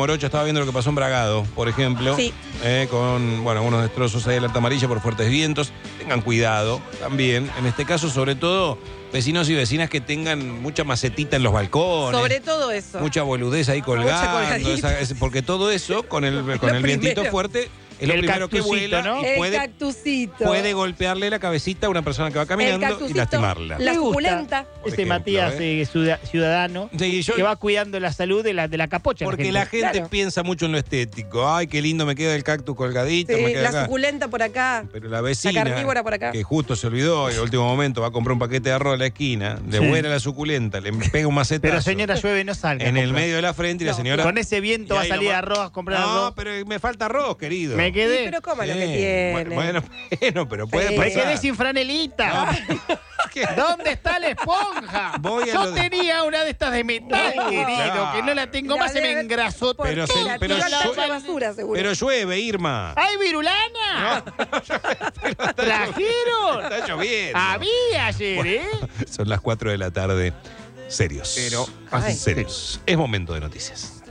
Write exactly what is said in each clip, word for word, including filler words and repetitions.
Morocho, estaba viendo lo que pasó en Bragado, por ejemplo. Sí. Eh, con, bueno, algunos destrozos ahí, alerta amarilla por fuertes vientos. Tengan cuidado también. En este caso, sobre todo, vecinos y vecinas que tengan mucha macetita en los balcones. Sobre todo eso. Mucha boludez ahí colgando. Esa, esa, porque todo eso, con el, con el vientito fuerte, es lo el primero que vuela, ¿no? y El puede, cactusito. puede golpearle la cabecita a una persona que va caminando y lastimarla. La Me gusta suculenta. Este ejemplo, Matías ¿eh? eh, ciudadano Sí, yo- que va cuidando la salud de la, de la capocha. Porque la gente, Claro. piensa mucho en lo estético. Ay, qué lindo me queda el cactus colgadito. Sí, me queda la acá. suculenta por acá. Pero la vecina, La carnívora por acá. que justo se olvidó y al último momento va a comprar un paquete de arroz a la esquina, le Sí. vuela la suculenta, le pega un macetazo. Pero señora, llueve, no salga. en a el comprar. medio de la frente y la No, señora... Con ese viento Y va a ahí salir nomás- arroz a comprar No, arroz. pero me falta arroz, querido. Me Sí, quedé. pero coma lo Sí. que tiene. Bueno, bueno, bueno, pero puede Sí. Me pasar. quedé sin franelita. ¿Qué? ¿Dónde está la esponja? Voy a Yo lo de- tenía una de estas de metal, No. querido, Claro. que no la tengo más, se me engrasó Porque Pero todo. se- la pero tiró a la yo- tacha de basura, seguro. Pero llueve, Irma. ¡Ay, virulana! ¿Trajeron? Está lloviendo. Había ayer, ¿eh? Son las cuatro de la tarde. Serios. Pero, ay. serios. Es momento de noticias.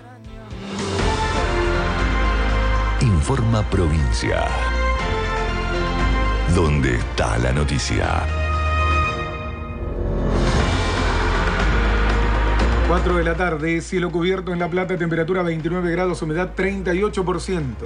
Informa Provincia. ¿Dónde está la noticia? cuatro de la tarde, cielo cubierto en La Plata, temperatura veintinueve grados, humedad treinta y ocho por ciento.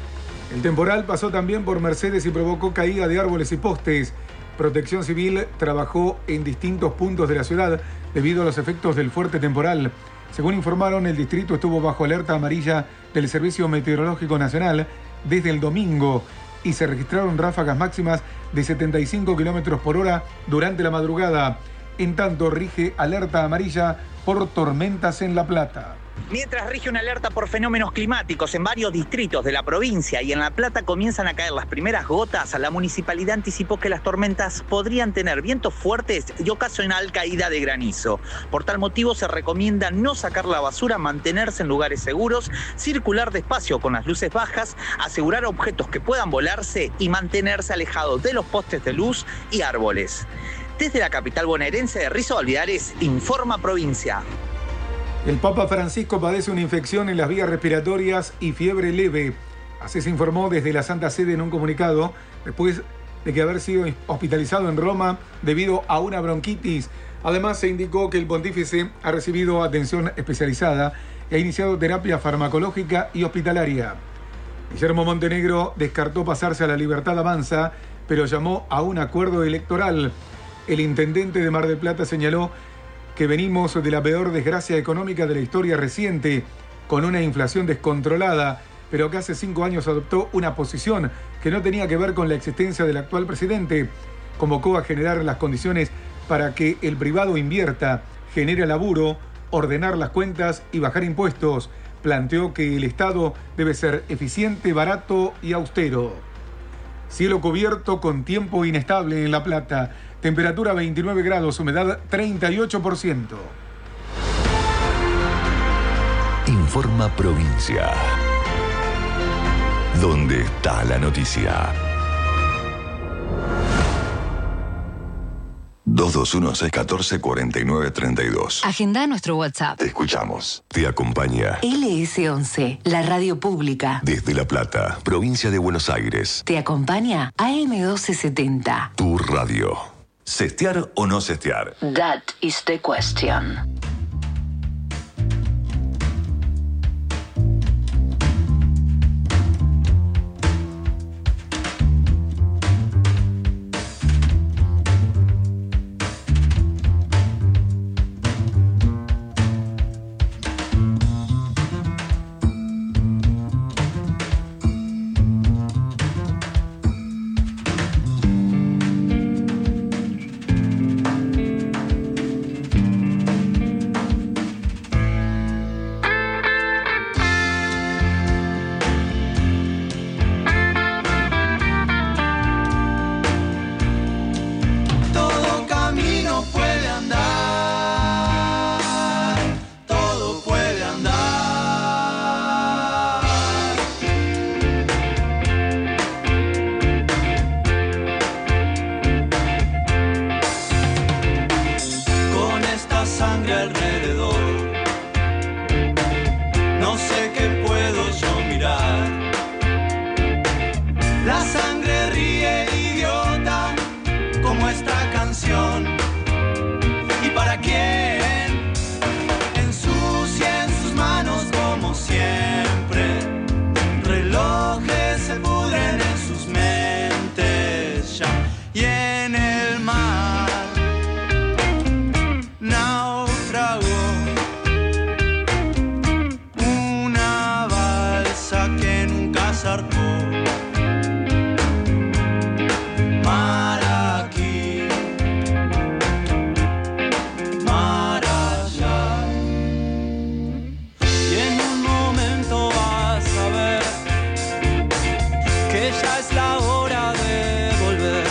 El temporal pasó también por Mercedes y provocó caída de árboles y postes. Protección Civil trabajó en distintos puntos de la ciudad debido a los efectos del fuerte temporal. Según informaron, el distrito estuvo bajo alerta amarilla del Servicio Meteorológico Nacional desde el domingo y se registraron ráfagas máximas de setenta y cinco kilómetros por hora durante la madrugada. En tanto, rige alerta amarilla por tormentas en La Plata. Mientras rige una alerta por fenómenos climáticos en varios distritos de la provincia y en La Plata comienzan a caer las primeras gotas, la municipalidad anticipó que las tormentas podrían tener vientos fuertes y ocasional caída de granizo. Por tal motivo se recomienda no sacar la basura, mantenerse en lugares seguros, circular despacio con las luces bajas, asegurar objetos que puedan volarse y mantenerse alejados de los postes de luz y árboles. Desde la capital bonaerense de Rizo Valvidares, informa Provincia. El Papa Francisco padece una infección en las vías respiratorias y fiebre leve. Así se informó desde la Santa Sede en un comunicado, después de que haber sido hospitalizado en Roma debido a una bronquitis. Además, se indicó que el pontífice ha recibido atención especializada y ha iniciado terapia farmacológica y hospitalaria. Guillermo Montenegro descartó pasarse a la Libertad Avanza, pero llamó a un acuerdo electoral. El intendente de Mar del Plata señaló que venimos de la peor desgracia económica de la historia reciente, con una inflación descontrolada, pero que hace cinco años adoptó una posición que no tenía que ver con la existencia del actual presidente. Convocó a generar las condiciones para que el privado invierta, genere laburo, ordenar las cuentas y bajar impuestos. Planteó que el Estado debe ser eficiente, barato y austero. Cielo cubierto con tiempo inestable en La Plata. Temperatura veintinueve grados, humedad treinta y ocho por ciento. Informa Provincia. ¿Dónde está la noticia? dos dos uno seis uno cuatro cuatro nueve tres dos. Agenda nuestro WhatsApp. Te escuchamos. Te acompaña L S once, la radio pública. desde La Plata, provincia de Buenos Aires. Te acompaña A M doce setenta. Tu radio. ¿Sestear o no sestear? That is the question. siempre. Relojes se pudren en sus mentes ya. Y en el mar naufragó una balsa que nunca zarpó. Mar aquí, mar allá. Y en un momento vas a ver que ya es la hora de volver,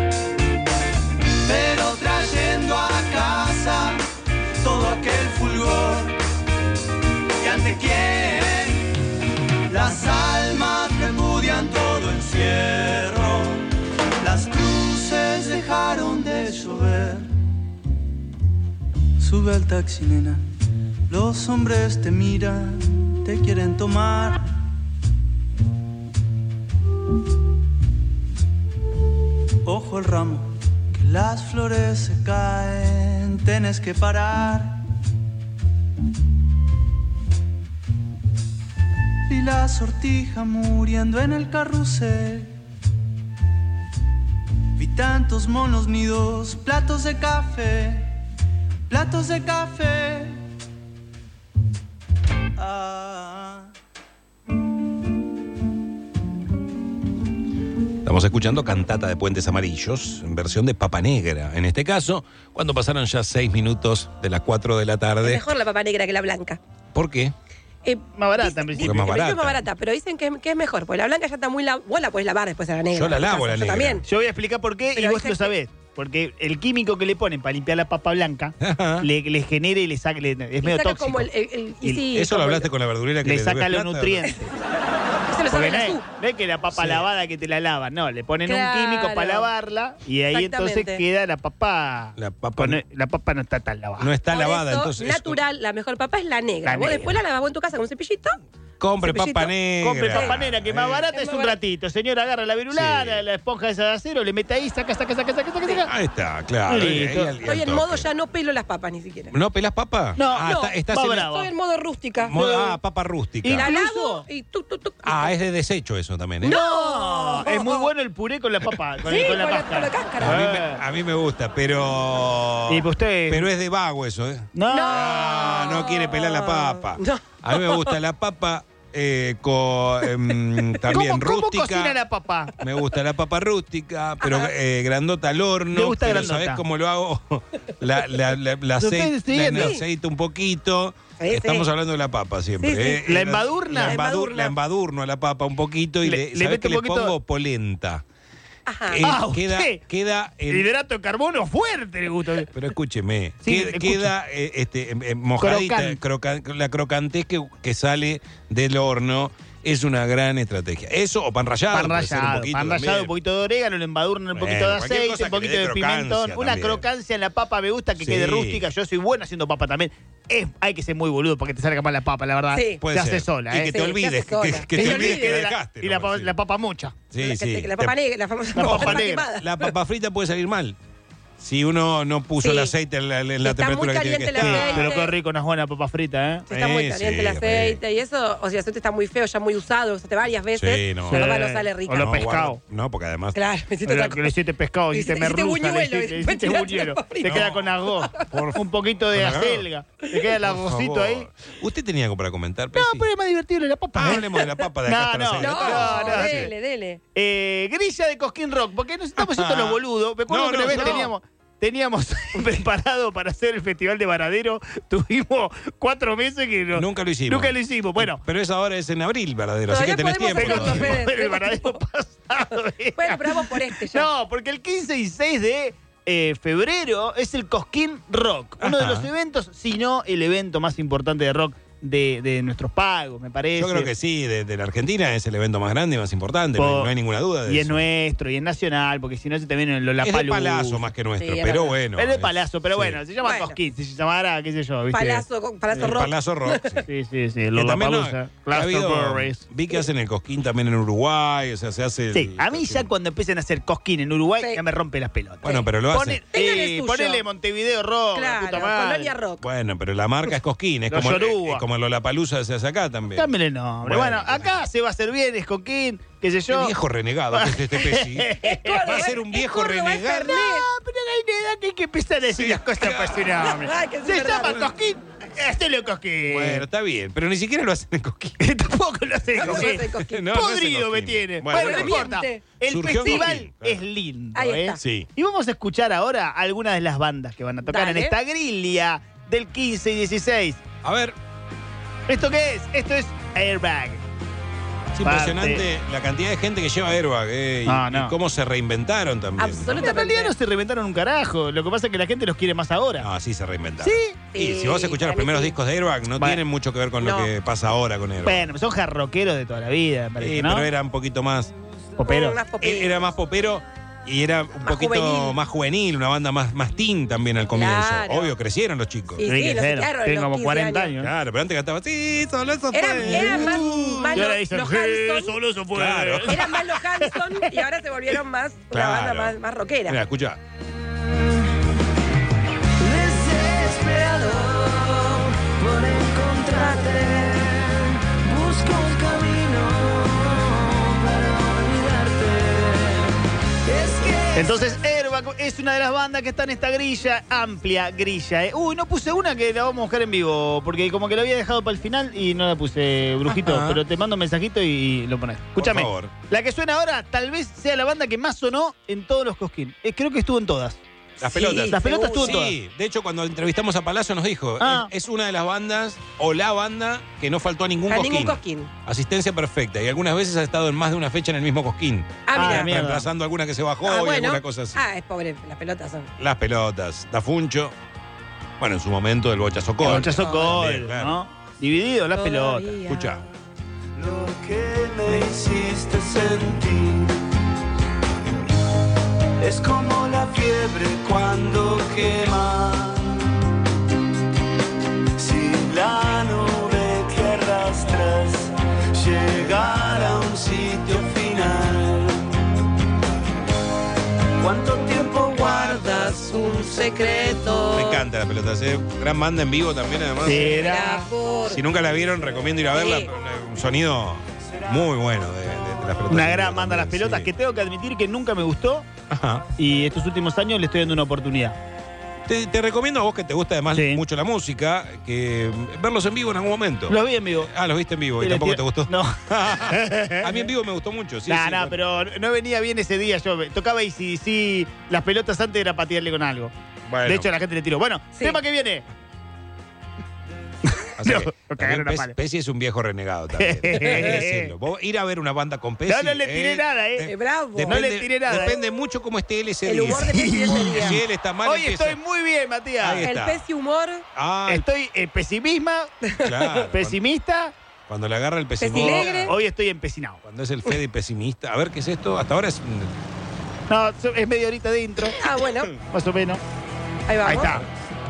pero trayendo a casa todo aquel fulgor que ante quien las almas repudian todo encierro. Las cruces dejaron de llover. Sube al taxi, nena. Los hombres te miran, te quieren tomar. Ojo el ramo, que las flores se caen, tenés que parar. Vi la sortija muriendo en el carrusel. Vi tantos monos nidos, platos de café, platos de café. Ah. Estamos escuchando Cantata de Puentes Amarillos, en versión de Papa Negra. En este caso, cuando pasaron ya seis minutos de las cuatro de la Es tarde. mejor la papa negra que la blanca. ¿Por qué? Eh, Más barata, dicen- en principio. Porque es más en principio es más barata. barata, pero dicen que, es- que es mejor, porque la blanca ya está muy... La, vos la podés lavar después de la negra. Yo la en tu lavo, casa, la yo negra. también. Yo voy a explicar por qué Pero y hay vos lo gente- sabés. Porque el químico que le ponen para limpiar la papa blanca Ajá. le, le genera y le saca, le- es Y medio saca tóxico. como el... el- el- y El- sí, ¿Eso lo como hablaste el- con la verdurera que le le saca debes los plata? nutrientes. Eso lo Porque sabe no la es, su. no es que la papa Sí. lavada que te la lavan, no, le ponen Claro. un químico para lavarla y ahí entonces Exactamente. queda la papa. La papa con- no- la papa no está tan lavada. No está Por lavada, eso, entonces. natural, la mejor papa es la negra. La Vos negra. después la lavas vos en tu casa con un cepillito. Compre Cepillito. papa negra. Compre papa negra, que más Eh. barata Es es más un barata. ratito. Señor, agarra la virulana, Sí. la esponja esa de acero, le mete ahí, saca, saca, saca, saca, saca, saca. Ahí está, claro. Listo. ahí al- y al Estoy en toque. modo ya no pelo las papas ni siquiera. ¿No pelás papa? No, ah, no, está- estás más en bravo. Estoy en modo rústica. modo- ah, papa rústica. Y La Incluso- lavo y tú, tú, tú. Ah, es de desecho eso también, ¿eh? ¡No! Es muy bueno el puré con la papa, con, Sí, con la con la- cáscara. con la cáscara. A mí, me, a mí me gusta, pero. Y pues usted- Pero es de vago eso, ¿eh? No. Ah, no quiere pelar la papa. No. A mí me gusta la papa eh, con, em, también ¿Cómo, ¿Cómo rústica. cocina la papa? Me gusta la papa rústica, pero eh, grandota al horno. Me gusta pero grandota. ¿sabés cómo lo hago? la, la, la, la Lo estoy aceite, diciendo. la- el aceite un poquito. Sí, Estamos sí. hablando de la papa siempre. Sí, sí. ¿eh? ¿La Eh, embadurna? La, La embadu- embadurna. la embadurno a la papa un poquito y Le- le, le ¿sabés mete que un le poquito- pongo polenta? Ajá. Eh, Ah, queda, usted. queda en- Hidrato de carbono fuerte le gusta. Pero escúcheme, Sí, que- escucho. queda eh, este, em, em, mojadita, Crocante. croca- la crocantez que, que sale del horno es una gran estrategia. Eso o pan rallado. Pan puede ser un rallado, poquito pan rallado, también. un poquito de orégano, lo embadurnan un Bueno, poquito de cualquier aceite, cosa un que poquito le dé de pimentón, crocancia una también. crocancia en la papa, me gusta que Sí. quede rústica, yo soy bueno haciendo papa también. Es, hay que ser muy boludo para que te salga mal la papa, la verdad. Sí. Puede se ser. hace sola, Y ¿eh? que te Sí, olvides, se hace que, sola. que- que Que te se olvides olvide que de la- dejaste. y la, nomás, papa- sí. la papa mucha. Sí, la, sí. la papa Te- negra, la famosa La papa papa negra. quemada. La papa frita puede salir mal. Si uno no puso Sí. el aceite en la, en la Está muy temperatura que tiene que caliente el estar. Sí, aceite. pero qué rico una buena papa frita, ¿eh? Si está muy Eh, caliente sí, el aceite y eso, o si el aceite está muy feo, ya muy usado, usaste varias veces, Sí, no. la papa Sí. no sale rica. O lo No, pescado. guarda- No, porque además. Claro, me hiciste Pero otra que le cosa. hiciste pescado, Le hiciste hiciste- hiciste merluza, le buñuelo, hiciste, y le después hiciste tiraste buñuelo. papa frita. Te queda No. con arroz, Por- un poquito de con arroz. acelga, te queda el Por arrocito favor. ahí. ¿Usted tenía algo para comentar, No, Pesi? pero es más divertido la papa. Ah, ¿eh? hablemos de la papa de No, acá hasta las no, seis de la No, tarde. no, no, dele, dele. Eh, grilla de Cosquín Rock, porque nos estamos haciendo los boludos. Me acuerdo No, que no, una vez no. teníamos, teníamos preparado para hacer el Festival de Varadero. Tuvimos cuatro meses que no- Nunca lo hicimos. Nunca lo hicimos. Bueno, Pero esa hora es en abril, verdadero. Así que Todavía tenés podemos tiempo. hacerlo, todavía. Fede. pero el Varadero pasado. era- Bueno, pero vamos por este ya. No, porque el quince y seis de eh, febrero es el Cosquín Rock. Uno de Ajá. los eventos, si no el evento más importante de rock de, de nuestros pagos, me parece. Yo creo que sí, de, de la Argentina es el evento más grande y más importante, Po- no hay, no hay ninguna duda de Y eso. es nuestro, y es nacional, porque si no se te viene en Es de Lollapalooza. Palazo más que nuestro, Sí, es pero verdad. bueno. Es de es- Palazo, pero sí. bueno, se llama Bueno. Cosquín, si se llamara, qué sé yo, ¿viste? Palazo, Palazo El Rock. Palazo Rock, sí. Sí, sí, sí, Que también, ¿no? Lollapalooza, Que ha habido- Glastonbury. vi que hacen el Cosquín también en Uruguay, o sea, se hace... Sí, el a mí ya Cosquín. cuando empiecen a hacer Cosquín en Uruguay, Sí. ya me rompe las pelotas. Bueno, pero lo Pone- hacen. Tengan el eh, suyo. ponele Montevideo Rock, la Claro, puta madre. Colonia Rock. Bueno, pero la marca es Cosquín, es Los como, Yoruba. es como como el Lollapalooza se hace acá también. Cámbiale el nombre. Bueno, Bueno, acá se va a hacer bien, es Coquín, qué sé yo. Qué viejo renegado que es este Pesi. Va a ser un viejo renegado. No, pero hay una edad que hay que empezar a decir Sí, las cosas por su nombre. Ay, que es Se verdad. llama Cosquín, hacelo Cosquín. Bueno, está bien, pero ni siquiera lo hacen en Coquín. Tampoco lo sé, No, no Cosquín. lo hace Cosquín. No, no hace Podrido me Cosquín. tiene. Bueno, Bueno, no no importa. importa. El Surgió festival Cosquín, claro. es lindo, Ahí ¿eh? está. Sí. Y vamos a escuchar ahora algunas de las bandas que van a tocar Dale. en esta grilla del quince y dieciséis. A ver, ¿Esto qué es? Esto es Airbag. es impresionante la cantidad de gente que lleva Airbag eh, y, No, no. y cómo se reinventaron también. Absolutamente. En realidad no se reinventaron un carajo. Lo que pasa es que la gente los quiere más ahora. No, sí se reinventaron. ¿Sí? Y Sí, si vos escuchás los para mí primeros sí. discos de Airbag, no Bueno. tienen mucho que ver con No. lo que pasa ahora con Airbag. Bueno, son jarroqueros de toda la vida, me parece, Sí, ¿no? pero era un poquito más. Popero. Más popero. Era más popero y era un Más poquito juvenil. más juvenil, una banda más, más teen también al comienzo. Claro. Obvio, crecieron los chicos. Sí, Tiene sí, que los ser. claro, Tienen los como quince cuarenta años. años. Claro, pero antes cantaba, sí, solo eso Eran, fue. eran más, más Y ahora los, dicen, los "Sí, Hanson. solo eso fue". Claro. Eran más los Hanson y ahora se volvieron más una Claro. banda más, más rockera. Mira, escucha. Desesperado por encontrarte, busco un camino para olvidarte. Es que Entonces, Airbag es una de las bandas que está en esta grilla, amplia grilla. ¿eh? Uy, no puse una que la vamos a buscar en vivo, porque como que lo había dejado para el final y no la puse, Brujito. Ajá. Pero te mando un mensajito y lo pones. Escúchame. favor. La que suena ahora tal vez sea la banda que más sonó en todos los Cosquín. Eh, creo que estuvo en todas. Las Sí, pelotas. Las pelotas seguro. estuvo en Sí, de hecho cuando entrevistamos a Palazzo nos dijo, Ah. es, es una de las bandas o la banda que no faltó a ningún A cosquín. ningún cosquín. Asistencia perfecta y algunas veces ha estado en más de una fecha en el mismo cosquín. Ah, Ah, mira. mierda. Reemplazando alguna que se bajó Ah, y bueno. alguna cosa así. Ah, es pobre, las pelotas son. Las pelotas, Dafuncho. Bueno, en su momento el Bocha todas. Socol. Conchazo También, Col, claro. ¿no? Dividido las pelotas. Todavía. Escucha. lo que me hiciste sentir es como la fiebre cuando quema. Si la nube que arrastras llegara a un sitio final, ¿cuánto tiempo guardas un secreto? Me encanta la pelota. ¿eh? Gran banda en vivo también, además. Será. Era por- Si nunca la vieron, recomiendo ir a verla. Sí. Un sonido muy bueno de, de- de las pelotas. Una en gran vivo banda las también, pelotas sí. que tengo que admitir que nunca me gustó Ajá. y estos últimos años le estoy dando una oportunidad. Te, te recomiendo a vos que te gusta además Sí. mucho la música, que mm, verlos en vivo en algún momento. Los vi en vivo. Ah, los viste en vivo y, Y les tampoco tiro- te gustó. No. A mí en vivo me gustó mucho, sí. nah, sí, nah, bueno. pero no venía bien ese día. Yo tocaba y si, si las pelotas antes era patearle con algo. Bueno, De hecho, la gente le tiró. Bueno, Sí. tema que viene. así no, que, lo también cagaron a Pes- palo. Pesi es un viejo renegado también. hay que decirlo. Vos ir a ver una banda con Pesi. No, no le tiré eh, nada, ¿eh? Eh, bravo. No le tiré nada, Depende mucho cómo esté él ese El día. humor de Pesi ese día. Si él está mal, Hoy empieza- estoy muy bien, Matías. Ahí El está. pez y humor. Ah, Estoy eh, pesimisma, claro. pesimista. Cuando, cuando le agarra el pesimismo. Pesilegre. Hoy estoy empecinado. Cuando es el Fede pesimista. A ver, ¿qué es esto? Hasta ahora es... No, so- es media horita de intro, Ah, bueno. más o menos. Ahí vamos. Ahí está.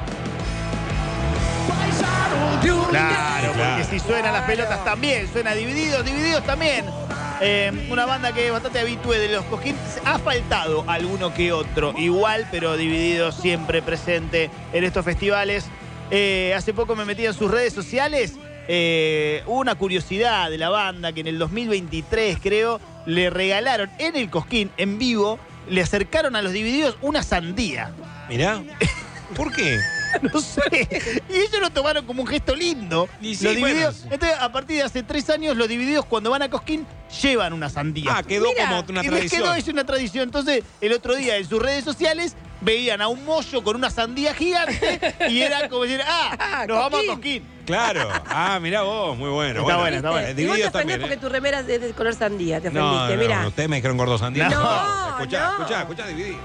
Claro, porque Claro. si suenan las pelotas también, suena Divididos, Divididos también. Eh, una banda que es bastante habitué de los Cosquín. Ha faltado alguno que otro igual, pero Divididos siempre presente en estos festivales. Eh, hace poco me metí en sus redes sociales. Eh, hubo una curiosidad de la banda que en el dos mil veintitrés, creo, le regalaron en el Cosquín, en vivo, le acercaron a los Divididos una sandía. Mirá. ¿Por qué? No sé. Y ellos lo tomaron como un gesto lindo. Y sí, los divididos. bueno, sí. Entonces, a partir de hace tres años, los Divididos, cuando van a Cosquín, llevan una sandía. Ah, quedó Mira. como una y les tradición. quedó eso una tradición. Entonces, el otro día en sus redes sociales veían a un mollo con una sandía gigante y era como decir, ah, Ah, nos vamos a Cosquín. Cosquín. Claro. Ah, mirá vos, muy bueno. Está bueno, buena, está buena. eh, Y vos te Divididos ofendés también, porque ¿eh? tu remera es de color sandía. Te No, ofendiste, no, mira. no, ustedes me dijeron gordo sandía. No, escuchá, no. escuchá, escuchá, Divididos.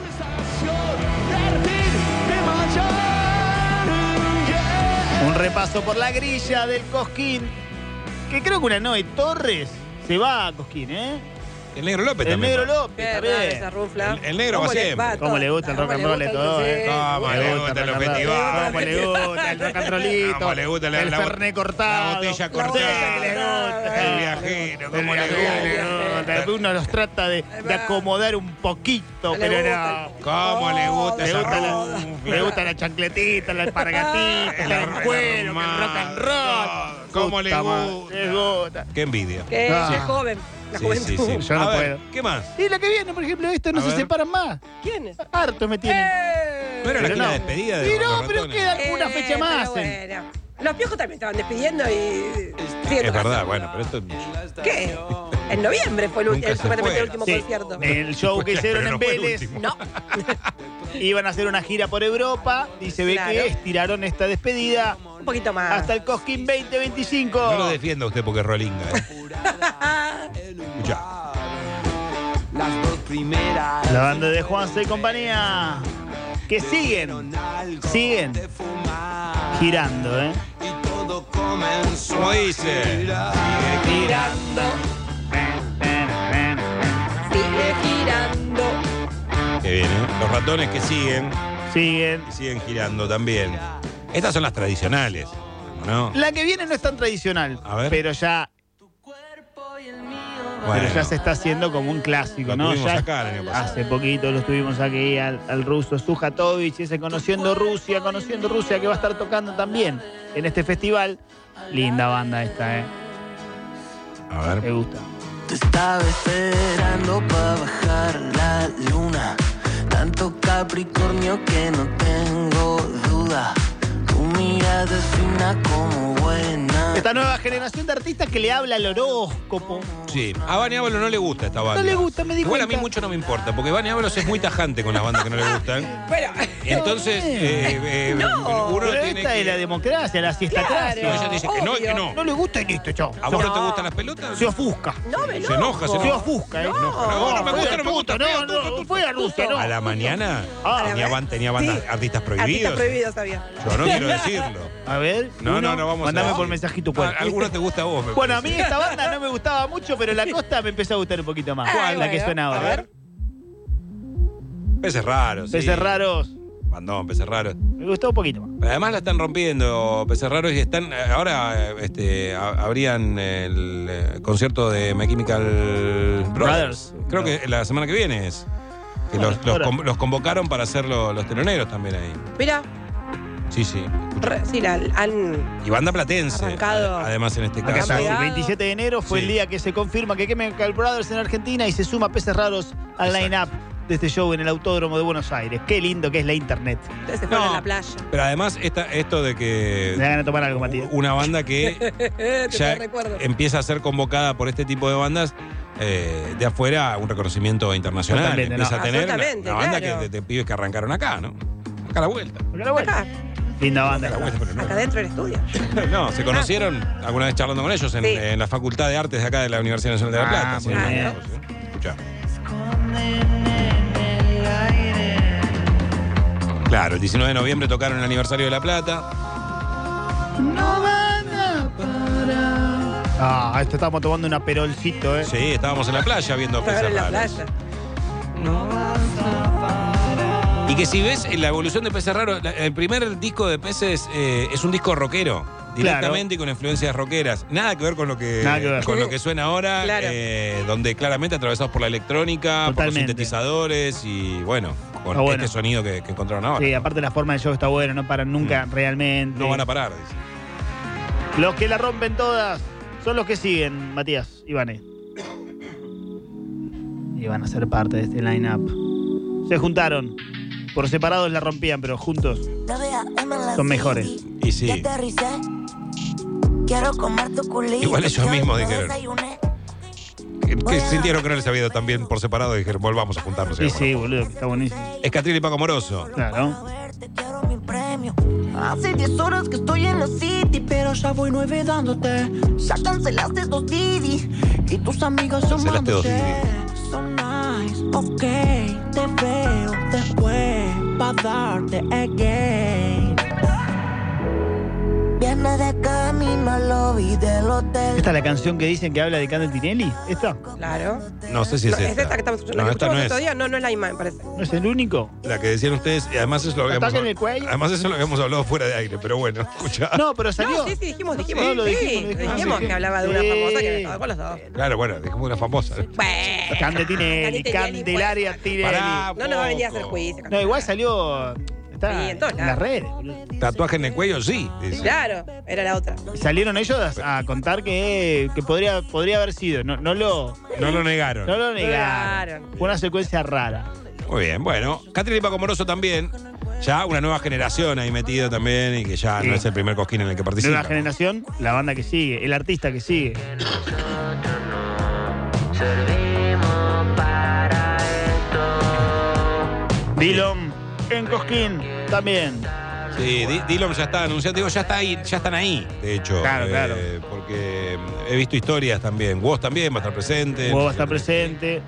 Un repaso por la grilla del Cosquín. Que creo que una Noé Torres se va a Cosquín, ¿eh? El Negro López El también. Negro va. López, Qué está raro bien. esa rufla. El- el negro ¿Cómo va le- siempre. ¿Cómo le gusta el rock and roll de todo, eh? ¿Cómo Le le gusta gusta el el objetivo? ¿Cómo le gusta el rock and rollito? ¿Cómo le gusta la- el la- fernet cortado? la botella La cortada? botella Sí, le gusta. El viajero, ¿cómo le El gusta? viajero, El pero uno los trata de, de acomodar un poquito, Le pero gusta. no. ¿Cómo le gusta Le esa gusta, la, rufla? le gusta la chancletita, la alpargatita, El el cuero, el hermano. rock and roll. ¿Cómo le Puta madre, gusta? le gusta. Qué envidia. Que Ah. es joven. La Sí, juventud. sí, sí. Yo no A ver, puedo. ¿qué más? Y la que viene, por ejemplo, esto no A se ver. separan más. ¿Quién es? Harto me tienen. ¡Eh! ¿No era la Pero que la despedida de Y no, los pero ratones? queda una fecha Eh, más. pero en- bueno. Los piojos también estaban despidiendo y. Es verdad, bueno, pero esto... ¿Qué? En noviembre fue el, Nunca el, se supuestamente el fue. último Sí. concierto. El show que hicieron Pero en no fue el Vélez. último. No. Iban a hacer una gira por Europa y se ve Claro. que estiraron esta despedida Un poquito más. hasta el Cosquín veinte veinticinco. No lo defienda usted porque es rolinga. ¿eh? Escuchá. Las dos primeras. La banda de Juanse y compañía. Que siguen, siguen girando, ¿eh? Y todo comenzó. ¿Cómo dice? Girando. Sigue girando. Qué bien, ¿eh? Los ratones que siguen Siguen. y siguen girando también. Estas son las tradicionales, ¿no? La que viene no es tan tradicional, A ver. pero ya, Bueno, pero ya se está haciendo como un clásico, Lo ¿no? tuvimos Ya acá el año pasado. hace poquito lo estuvimos aquí al, al ruso Sujatovich, ese Conociendo Rusia, Conociendo Rusia, que va a estar tocando también en este festival. Linda banda esta, ¿eh? a Me ver. gusta. Te estaba esperando para bajar la luna. Tanto Capricornio que no tengo duda. Tu mirada es fina como buena. Esta nueva generación de artistas que le habla al horóscopo. Sí, a Bani Ábalos no le gusta esta banda. No le gusta, me di Igual a mí cuenta. mucho no me importa, porque Bani Ábalos es muy tajante con las bandas que no le gustan. Bueno. Entonces, eh, eh, No, uno Pero tiene esta que... es la democracia, la siesta Claro. Ella dice que no, es que no. No le gusta y listo, chao. ¿A vos no te No. gustan las pelotas? Se ofusca. No me Se enoja, se Se enoja. ofusca, ¿eh? No. No, no me fue gusta, a no me gusta. tuto, feo, No, tuto, no, tuto, fue a Rusia, no. A la mañana Ah, tenía, ban- tenía bandas, Sí. artistas Artistas prohibidos. prohibidos había. Yo no quiero decirlo. A ver. No, uno, no, no vamos Mandame a por mensajito, pues. Ah, alguno te gusta a vos, me Bueno, a mí parece. esta banda no me gustaba mucho, pero la costa me empezó a gustar un poquito más. ¿Cuál? La que Bueno, suena a ahora. ver. Peces raros, sí. Peces raros. Bandón, peces raros. Me gustó un poquito más. Pero además la están rompiendo, peces raros, y están. eh, Ahora eh, este, a- habrían el eh, concierto de My Chemical Brothers. Brothers. Creo que la semana que viene es. Que Bueno, los, los, ahora. con- los convocaron para hacer lo- los teloneros también ahí. Mira, Sí, sí. re- sí, la han. Y banda platense. Arrancado. a- Además, en este Acá caso. está, el Cuidado. veintisiete de enero fue Sí. el día que se confirma que Chemical Brothers en Argentina y se suma Peces Raros al Exacto. line-up de este show en el Autódromo de Buenos Aires. Qué lindo que es la internet. Ustedes se fueron No. a la playa. Pero además, esta, esto de que. Me da ganas de tomar algo, Matías. Una banda que Te ya recuerdo. empieza a ser convocada por este tipo de bandas, eh, de afuera un reconocimiento internacional. Totalmente, empieza no. a tener una, Absolutamente, una banda claro. que de, de pibes que arrancaron acá, ¿no? Acá a la vuelta. Acá la vuelta. Acá, Linda banda. Acá a la vuelta, pero no. acá dentro del estudio. No, se conocieron alguna vez charlando con ellos en, Sí. en la Facultad de Artes de acá de la Universidad Nacional de La Ah, Plata. muy sí, bien. ¿sí? Escuchá. Claro, el diecinueve de noviembre tocaron el aniversario de La Plata. Ah, esto estamos tomando un aperolcito, ¿eh? Sí, estábamos en la playa viendo Para ver peces en la raros. playa. Y que si ves la evolución de Peces Raros, la- el primer disco de Peces eh, es un disco rockero, directamente y con influencias rockeras. Nada que ver con lo que, Nada que ver. con lo que suena ahora, Claro. eh, donde claramente atravesados por la electrónica, por los Totalmente. sintetizadores y bueno, con Ah, bueno. este sonido que, que encontraron ahora. Sí, aparte la forma del show está buena, no paran nunca realmente. No van a parar, dice. Los que la rompen todas son los que siguen, Matías, Ivane. Y van a ser parte de este line-up. Se juntaron. Por separados la rompían, pero juntos son mejores. Y sí. Igual ellos mismos dijeron. Que, que sintieron que no les había ido tan bien por separado y dijeron, volvamos a juntarnos. Sí, y sí, bueno. boludo, que está buenísimo. Es Catril y Paco Moroso. Claro. Hace diez horas que estoy en la city, pero ya voy nueve dándote. Ya cancelaste dos Didi y tus amigas son Cancelaste dos Son nice, ok, te veo después pa' darte again. Bien viernes de camino al lobby del hotel. ¿Esta es la canción que dicen que habla de Cande Tinelli? ¿Esta? Claro. No sé si es No, esta. es esta que estamos escuchando. No, la que esta escuchamos no otro es. día. No, no es la misma, me parece. ¿No es el único? La que decían ustedes, y además eso lo habíamos Ataque en el cuello. Además eso lo habíamos hablado fuera de aire, pero bueno, escucha. No, pero salió. No, sí, sí, dijimos, dijimos. Sí, lo sí, dijimos, lo dijimos. dijimos Sí. que hablaba de una Sí. famosa que había estado con los dos. Claro, bueno, dijimos una famosa. ¿no? Bueno. Cande Tinelli, Cande Tinelli, Candelaria pues. Tinelli. Pará, No nos va a venir a hacer poco. juicio. No, igual salió. Está Sí, en todos en las lados. redes. boludo. Tatuaje en el cuello, sí. dice. Claro, era la otra. Salieron ellos a, a contar que, que podría, podría haber sido. No, no lo, No lo negaron. no lo negaron. Negaron. Fue una secuencia rara. Muy bien, bueno. Catriel y Paco Moroso también. Ya una nueva generación ahí metido también y que ya Sí. no es el primer cosquín en el que participa. Nueva generación, la banda que sigue, el artista que sigue. Dillom en Cosquín también. Sí, Di- Dillom ya está anunciado. Digo, ya está ahí, ya están ahí, de hecho. Claro, Eh, claro. Porque he visto historias también. Woz también va a estar presente. Vos va a estar presente.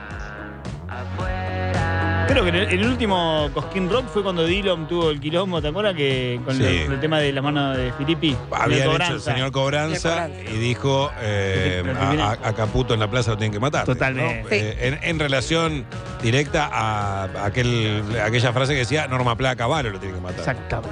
Creo que en el, en el último Cosquín Rock fue cuando Dillom tuvo el quilombo, ¿te acuerdas? Que con, Sí. lo- con el tema de la mano de Filippi. Habían Señor hecho el señor Cobranza Señor Cobranza. y dijo eh, Lo primero- a, a- a Caputo en la plaza lo tienen que matar. Totalmente. ¿no? Eh, en, en relación directa a, aquel, a aquella frase que decía Norma Plata Caballo lo tienen que matar. Exactamente.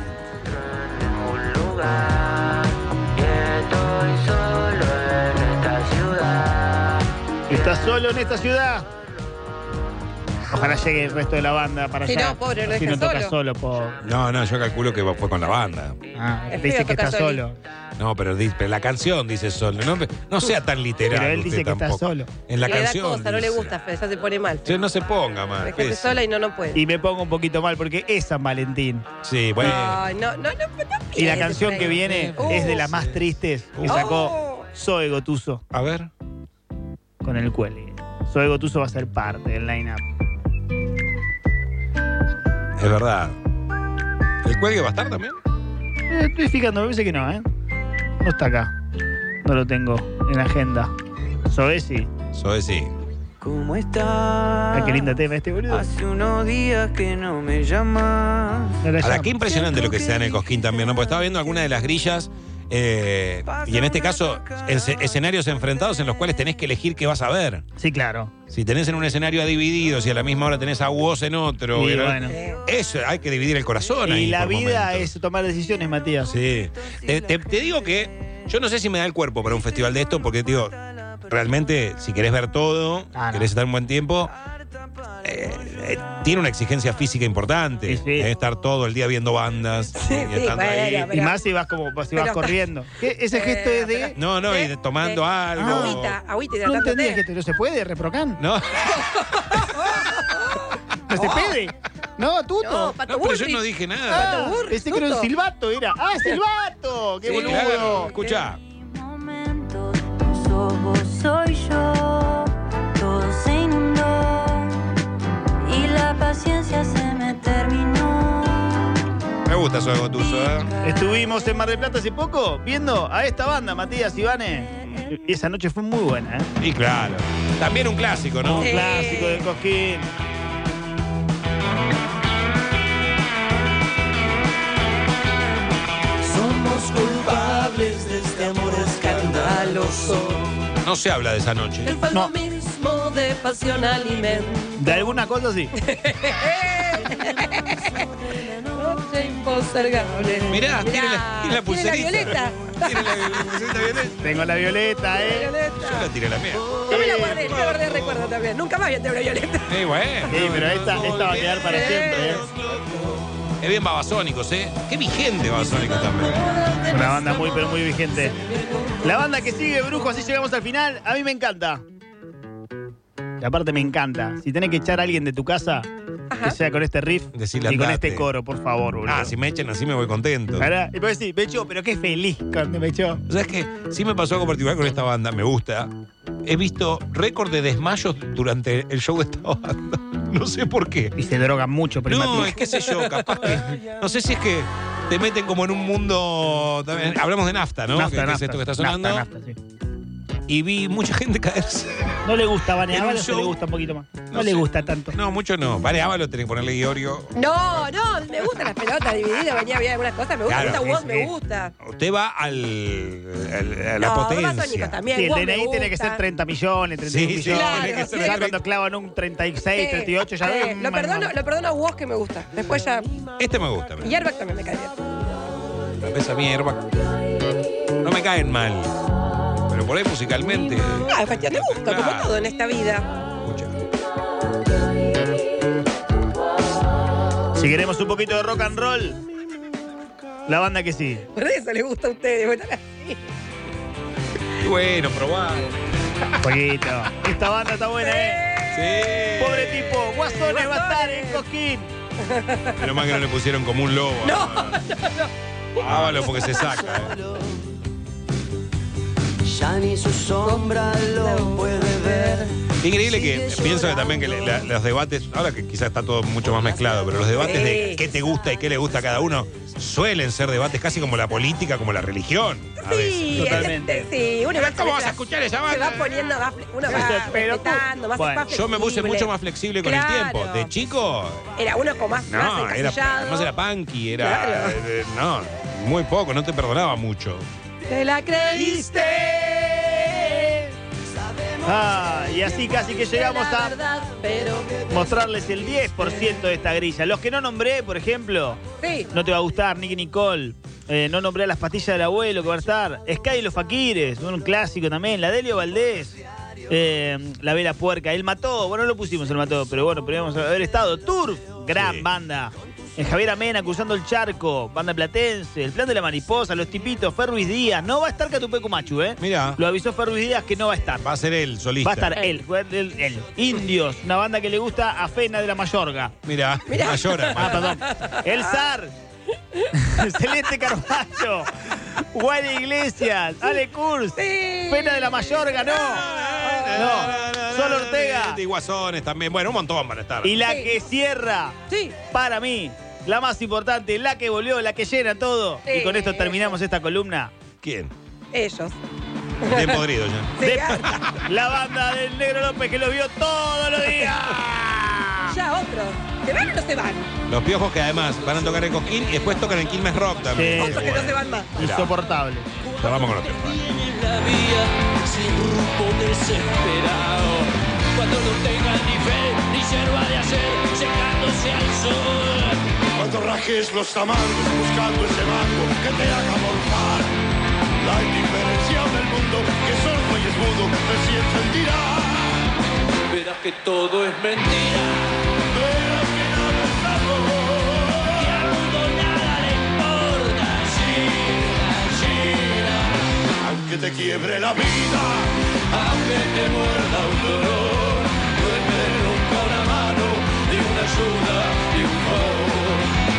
¿Estás solo en esta ciudad? Ojalá llegue el resto de la banda para Sí, allá. no, pobre, lo Así deja no toca solo. solo, pobre. No, no, yo calculo que fue con la banda. Ah, Es te dice feo que tocar está solito. solo. No, pero, dice- pero la canción dice solo. No, no sea tan literal. Pero él usted dice que está tampoco. solo. En la Y le da canción. cosa, no le dice. gusta, Fede, ya se pone mal. Sí, no se ponga más. Hay gente sola y no, no puede. Y me pongo un poquito mal porque es San Valentín. Sí, bueno. Ay, no, no, no, no Y la pienses canción por que ahí. viene Uh, es de las más tristes que Uh. sacó Oh. Zoe Gotuso A ver. con el cuelgue. Zoe Gotuso va a ser parte del line-up. Es verdad. ¿El cuelgue va a estar también? Eh, Estoy fijando, me parece que no, ¿eh? No está acá. No lo tengo en la agenda. Zoe sí. Soy sí. ¿Cómo estás? Ay, qué linda tema este, boludo. Hace unos días que no me llamas. No la Ahora, llamo. qué impresionante lo que se da en el Cosquín también, ¿no? Porque estaba viendo algunas de las grillas eh, y en este caso en- escenarios enfrentados en los cuales tenés que elegir qué vas a ver. Sí, claro. Si tenés en un escenario a divididos y a la misma hora tenés a Woz en otro. Y y- bueno. Eso, hay que dividir el corazón. Y ahí la por vida momentos. es tomar decisiones, Matías. Sí. Te, te- te digo que yo no sé si me da el cuerpo para un festival de esto, porque, digo, realmente, si querés ver todo, Ah, no. querés estar un buen tiempo, eh, eh, tiene una exigencia física importante. Sí, sí. Eh, estar todo el día viendo bandas y sí, estando ahí. bueno, Y más si vas como si vas Pero- corriendo. ¿Qué? Ese gesto es de. No, no, y de- tomando de- algo. Agüita, agüita y No entendí el hidratándote. gesto. ¿No se puede? ¿Reprocan? No, ¿No se puede? No, Tuto. No, Pato no, pero yo Bullrich. no dije nada. Ah, Burri, pensé que era un Tuto. silbato, era. ¡Ah, silbato! ¡Qué Sí, boludo! claro. Escuchá. Momentos, sos vos, soy yo, todo se inundó y la paciencia se me terminó. Me gusta eso de Gotuso, ¿eh? Estuvimos en Mar del Plata hace poco viendo a esta banda, Matías Ivane. Y esa noche fue muy buena, ¿eh? Y claro. También un clásico, ¿no? Un Sí. clásico del Cosquín. Somos culpables de este amor escandaloso. No se habla de esa noche. El No. mismo de pasión alimento. De alguna cosa sí. Noche impostergable. Mirá, tiene la, tiene la pulserita. Tiene la violeta. Tiene la, la pulserita violeta. Tengo la violeta, ¿eh? Violeta. Yo la tiré la mía. Yo me la guardé, yo la guardé de recuerdo también. Nunca más voy a tener una violeta. Eh, bueno. Sí, pero esta, esta va a quedar para siempre, ¿eh? Es bien Babasónicos, ¿eh? Qué vigente Babasónicos también. Una banda muy, pero muy vigente. La banda que sigue, Brujo, así llegamos al final. A mí me encanta. Y aparte me encanta. Si tenés que echar a alguien de tu casa, que sea con este riff Decile y con andate. este coro, por favor, boludo. Ah, si me echan así me voy contento. Pará, Y pues sí, me echó, pero qué feliz cuando me echó. ¿Sabes qué? Sí me pasó algo particular con esta banda, me gusta. He visto récord de desmayos durante el show de esta banda. No sé por qué. Y se drogan mucho, pero No, es que sé yo, capaz que. No sé si es que te meten como en un mundo. También, hablamos de nafta, ¿no? Nafta, que, que nafta. es esto que está sonando. Nafta, nafta, sí. y vi mucha gente caerse. No le gusta Vane En un Ábalos, show. le gusta un poquito más. No, No le sé. gusta tanto. No, mucho no. Vale, Ábalos tenés que ponerle Iorio. No, no, me gustan las pelotas divididas, venía bien algunas cosas, me gusta, Claro, me gusta es- vos, me es- gusta. Usted va al, al- a la No, potencia. babasónicos también. Sí, el vos D me N I tiene que gusta. ser treinta millones, treinta y un Sí, sí, millones. claro, tiene que ser- sí. ya cuando clavan un treinta y seis, Sí, treinta y ocho, ya sí, ves. lo perdono, lo perdono a vos que me gusta. Después ya. Este me gusta. Y Airbag también me cae bien. Tal vez a mí Airbag no me caen mal. Pero por ahí musicalmente. Ah, Fatia, te gusta, como Claro. todo en esta vida. Escucha. Si queremos un poquito de rock and roll, la banda que sí. Por eso le gusta a ustedes. ¿Verdad? Sí. Y bueno, probá. Un poquito. Esta banda está buena, ¿eh? Sí. Pobre tipo, Guasones va a estar en Cosquín. Pero más que no le pusieron como un lobo. No, Ábalo porque se saca. ¿eh? Ya ni su sombra lo puede ver. Qué increíble que pienso que también que le- la- los debates, ahora que quizás está todo mucho más mezclado, pero los debates de Sí. qué te gusta y qué le gusta a cada uno suelen ser debates casi como la política, como la religión. A veces. sí, Totalmente. este, sí, uno igual ¿Cómo se vas a va- escuchar esa Se banda? va poniendo, va, uno Eso, va pero- respetando, más, bueno, más Yo me puse flexible. mucho más flexible con el Claro. tiempo. De chico, Era uno con más, más no, era, encasillado. además era punky, era. Claro. eh, no, muy poco, no te perdonaba mucho. Te la creíste. Ah, y así casi que llegamos La a verdad, pero... mostrarles el diez por ciento de esta grilla. Los que no nombré, por ejemplo, Sí. no te va a gustar, Nicky Nicole. Eh, no nombré a las pastillas del abuelo que va a estar. Sky y los Faquires, un clásico también. La Delio Valdés. Eh, la Vela Puerca. Él mató. Bueno, no lo pusimos el mató, pero bueno, podríamos haber estado. Turf, gran Sí. banda. Eh, Javier Amena, Cruzando el Charco. Banda Platense. El Plan de la Mariposa. Los Tipitos. Fer Ruiz Díaz. No va a estar Catupecu Machu, ¿eh? Mira, Lo avisó Fer Ruiz Díaz que no va a estar. va a ser él, solista. Va a estar él, él, él. Indios, una banda que le gusta a Fena de la Mayorga. Mira, Mirá. ah, llora. Ah, perdón. El Zar. Celeste Carballo. Wally Iglesias. Ale Kurz. Sí. Fena de la Mayorga, no. No. Sol Ortega. Y Guasones también. Bueno, un montón van a estar. Y la Sí. que cierra, Sí. para mí, la más importante, la que volvió, la que llena todo. Sí. Y con esto terminamos esta columna. ¿Quién? Ellos. Bien podrido ya. Sí, De- ya, la banda del Negro López que lo vio todos los días. ya otros. ¿Se van o no se van? Los Piojos que además van a tocar en Cosquín y después tocan en Quilmes Rock también. Sí. Otros que no se van más. Mirá. Insoportable. Cerramos con otro. la vía sin rumbo desesperado. Cuando no tenga ni fe ni yerba de ayer secándose al sol. Cuando rajes los tamangos buscando ese mango que te haga morfar. La indiferencia del mundo que sordo y es mudo recién sentirá. Verás que todo es mentira. Verás que nada es amor. Que al mundo nada le importa. Gira, gira. Aunque te quiebre la vida, Aunque te muerda un dolor, no esperes nunca una mano, ni una ayuda, ni un favor.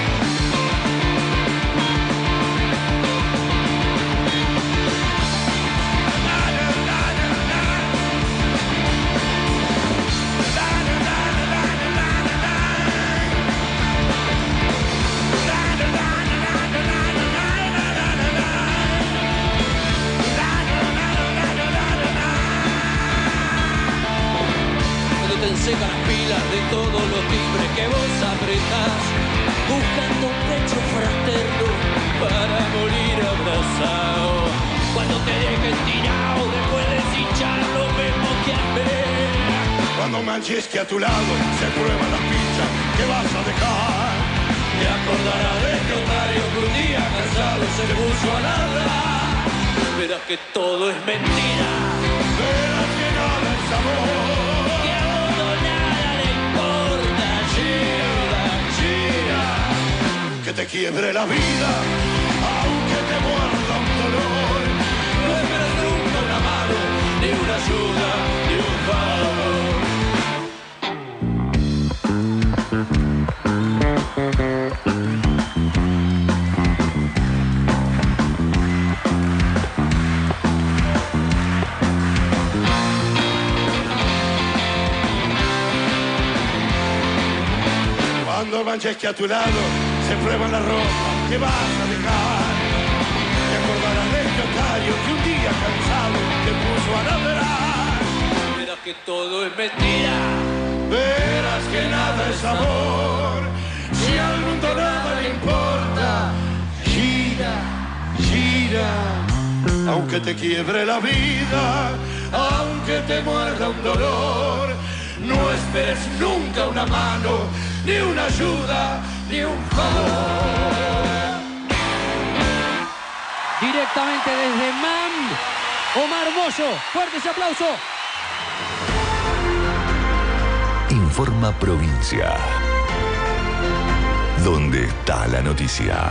Cuando te ensecan las pilas de todos los timbres que vos apretás, buscando un pecho fraterno para morir abrazado. Cuando te dejen tirado después de hinchar lo mismo que a ver. cuando manches que a tu lado se prueba la pincha que vas a dejar. Te acordarás de que Otario que un día cansado se puso a nadar. Verás que todo es mentira. Verás que nada es amor. Que a mundo nada le importa. Gira, gira. Que te quiebre la vida, aunque te muerda un dolor. No esperes nunca una mano, ni una ayuda, ni un favor. Cuando manches que a tu lado se prueba la ropa que vas a dejar. Te acordarás de que canario que un día cansado te puso a ladrar. Verás que todo es mentira. Verás que nada es amor. Si al mundo nada le importa, gira, gira. Aunque te quiebre la vida, aunque te muerda un dolor, no esperes nunca una mano, ni una ayuda, ni un favor. Directamente desde M A M, Omar Moyo. Fuerte ese aplauso. Informa Provincia. ¿Dónde está la noticia?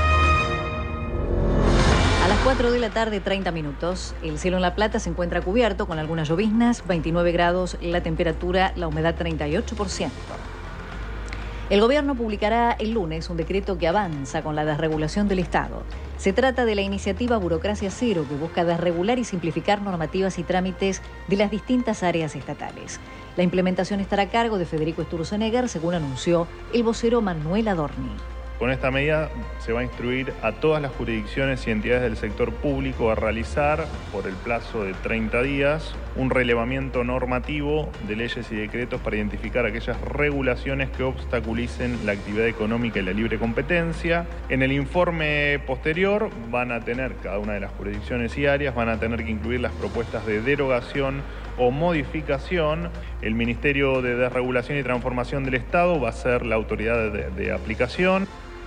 A las cuatro de la tarde, treinta minutos. El cielo en La Plata se encuentra cubierto con algunas lloviznas, veintinueve grados la temperatura, la humedad treinta y ocho por ciento. El gobierno publicará el lunes un decreto que avanza con la desregulación del Estado. Se trata de la iniciativa Burocracia Cero, que busca desregular y simplificar normativas y trámites de las distintas áreas estatales. La implementación estará a cargo de Federico Sturzenegger, según anunció el vocero Manuel Adorni. Con esta medida se va a instruir a todas las jurisdicciones y entidades del sector público a realizar, por el plazo de treinta días, un relevamiento normativo de leyes y decretos para identificar aquellas regulaciones que obstaculicen la actividad económica y la libre competencia. En el informe posterior van a tener, cada una de las jurisdicciones y áreas, van a tener que incluir las propuestas de derogación o modificación. El Ministerio de Desregulación y Transformación del Estado va a ser la autoridad de, de aplicación.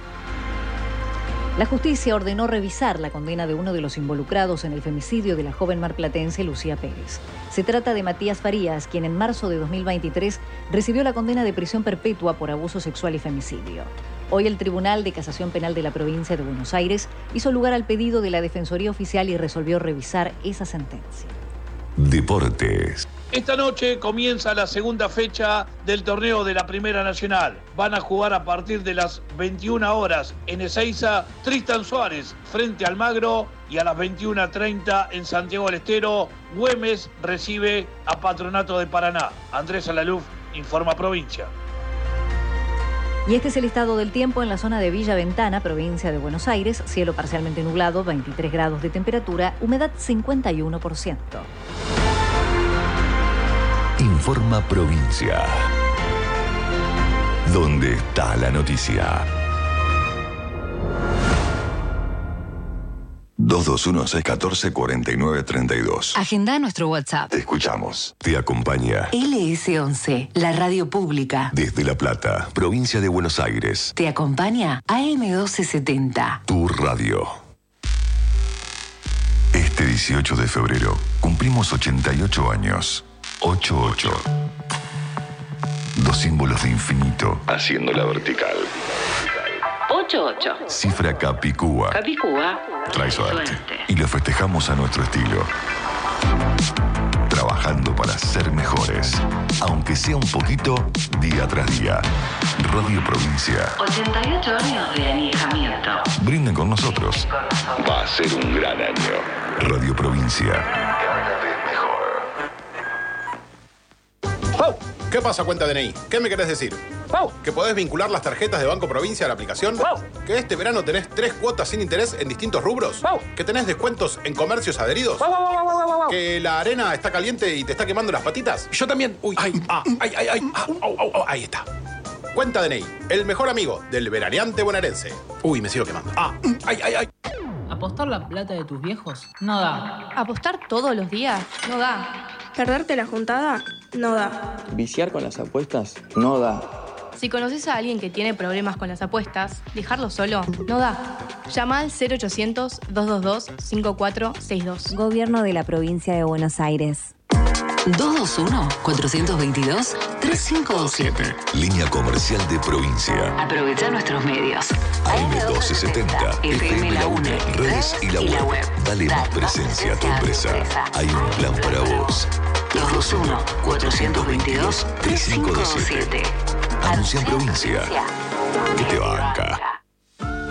La justicia ordenó revisar la condena de uno de los involucrados en el femicidio de la joven marplatense Lucía Pérez. Se trata de Matías Farías, quien en marzo de dos mil veintitrés recibió la condena de prisión perpetua por abuso sexual y femicidio. Hoy el Tribunal de Casación Penal de la Provincia de Buenos Aires hizo lugar al pedido de la Defensoría Oficial y resolvió revisar esa sentencia. Deportes. Esta noche comienza la segunda fecha del torneo de la Primera Nacional. Van a jugar a partir de las veintiuna horas en Ezeiza, Tristan Suárez frente al Almagro, y a las veintiuna treinta en Santiago del Estero, Güemes recibe a Patronato de Paraná. Andrés Alaluf, Informa Provincia. Y este es el estado del tiempo en la zona de Villa Ventana, provincia de Buenos Aires. Cielo parcialmente nublado, veintitrés grados de temperatura, humedad cincuenta y uno por ciento. Informa Provincia. ¿Dónde está la noticia? dos dos uno, seis uno cuatro, cuatro nueve tres dos. Agenda nuestro WhatsApp. Te escuchamos. Te acompaña L S once, la radio pública. desde La Plata, provincia de Buenos Aires. Te acompaña A M doce setenta. Tu radio. Este dieciocho de febrero cumplimos ochenta y ocho años. ochenta y ocho. Dos símbolos de infinito haciendo la vertical. ochenta y ocho. Cifra Capicúa. Capicúa. Trae suerte. Y lo festejamos a nuestro estilo. Trabajando para ser mejores. Aunque sea un poquito, día tras día. Radio Provincia. ochenta y ocho años de añejamiento. Brinden con nosotros. Va a ser un gran año. Radio Provincia. ¡Pau! ¿Qué pasa, cuenta D N I? ¿Qué me querés decir? ¡Pau! ¿Que podés vincular las tarjetas de Banco Provincia a la aplicación? ¡Pau! ¿Que este verano tenés tres cuotas sin interés en distintos rubros? ¡Pau! ¿Que tenés descuentos en comercios adheridos? ¡Pau, pau, pau, pau, pau! ¿Que la arena está caliente y te está quemando las patitas? Yo también. Uy. Ay, ah, ay, ay, ay. Ah, au, au, au, ahí está. Cuenta D N I, el mejor amigo del veraneante bonaerense. Uy, me sigo quemando. Ah, ay, ay, ay. ¿Apostar la plata de tus viejos? No da. ¿Apostar todos los días? No da. ¿Perderte la juntada? No da. ¿Viciar con las apuestas? No da. Si conoces a alguien que tiene problemas con las apuestas, dejarlo solo no da. Llama al cero ochocientos, doscientos veintidós, cincuenta y cuatro sesenta y dos. Gobierno de la Provincia de Buenos Aires. dos dos uno, cuatro dos dos, tres cinco dos siete. Línea comercial de provincia. Aprovecha nuestros medios. A M doce setenta, F M La UNE, redes y la web. Dale más presencia a tu empresa. Hay un plan para vos. dos dos uno, cuatro dos dos, tres cinco dos siete. Anuncia en provincia. Que te banca.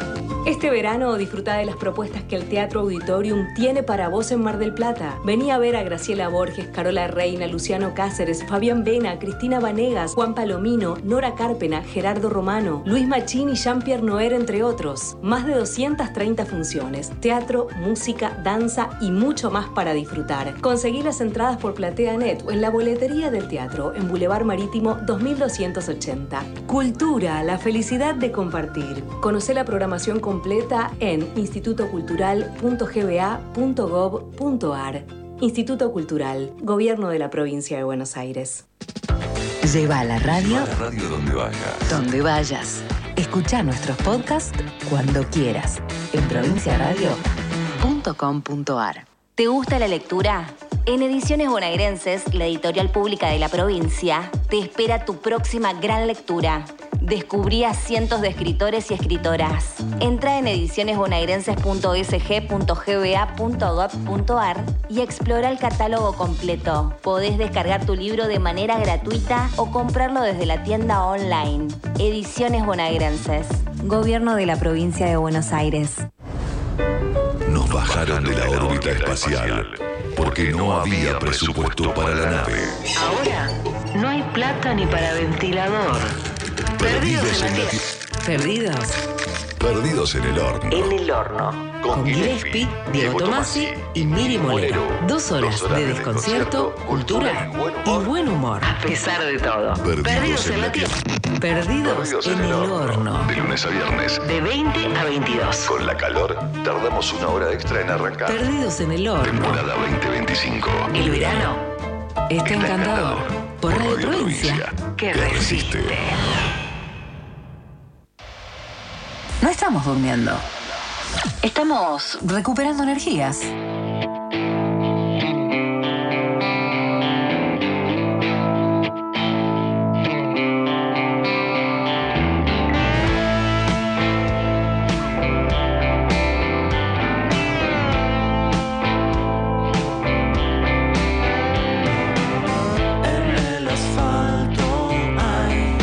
Este verano disfruta de las propuestas que el Teatro Auditorium tiene para vos en Mar del Plata. Vení a ver a Graciela Borges, Carola Reina, Luciano Cáceres, Fabián Vena, Cristina Vanegas, Juan Palomino, Nora Cárpena, Gerardo Romano, Luis Machín y Jean-Pierre Noer, entre otros. Más de doscientas treinta funciones, teatro, música, danza y mucho más para disfrutar. Conseguí las entradas por PlateaNet o en la boletería del teatro en Boulevard Marítimo dos mil doscientos ochenta. Cultura, la felicidad de compartir. Conocé la programación completa en instituto cultural punto g b a punto gov punto a r. Instituto Cultural, Gobierno de la Provincia de Buenos Aires. Lleva la radio, Lleva la radio donde vayas. donde vayas. Escucha nuestros podcasts cuando quieras en provincia radio punto com punto a r. ¿Te gusta la lectura? En Ediciones Bonaerenses, la editorial pública de la provincia, te espera tu próxima gran lectura. Descubrí a cientos de escritores y escritoras. Entra en ediciones bonaerenses punto s g punto g b a punto gov punto a r y explora el catálogo completo. Podés descargar tu libro de manera gratuita o comprarlo desde la tienda online. Ediciones Bonaerenses. Gobierno de la Provincia de Buenos Aires. Nos bajaron de la órbita espacial porque no había presupuesto para la nave. Ahora no hay plata ni para ventilador. Perdidos en la tierra. Perdidos Perdidos en el horno. en el horno. Con Gillespie, Diego Tomasi y Miri Molero. Dos horas de desconcierto, cultura y buen humor. A pesar de todo. Perdidos en la tierra. Perdidos en el horno. De lunes a viernes. De veinte a veintidós. Con la calor, tardamos una hora extra en arrancar. Perdidos en el horno. Temporada veinte veinticinco. El verano está encantador. Por Radio Provincia, que resiste. No estamos durmiendo. Estamos recuperando energías. En el asfalto hay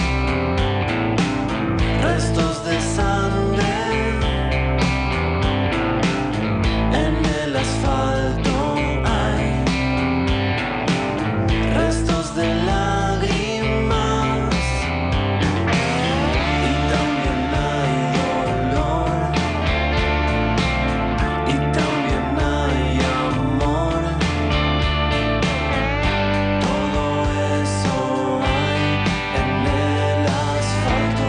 restos de sangre. En el asfalto hay restos de lágrimas. Y también hay dolor. Y también hay amor. Todo eso hay en el asfalto.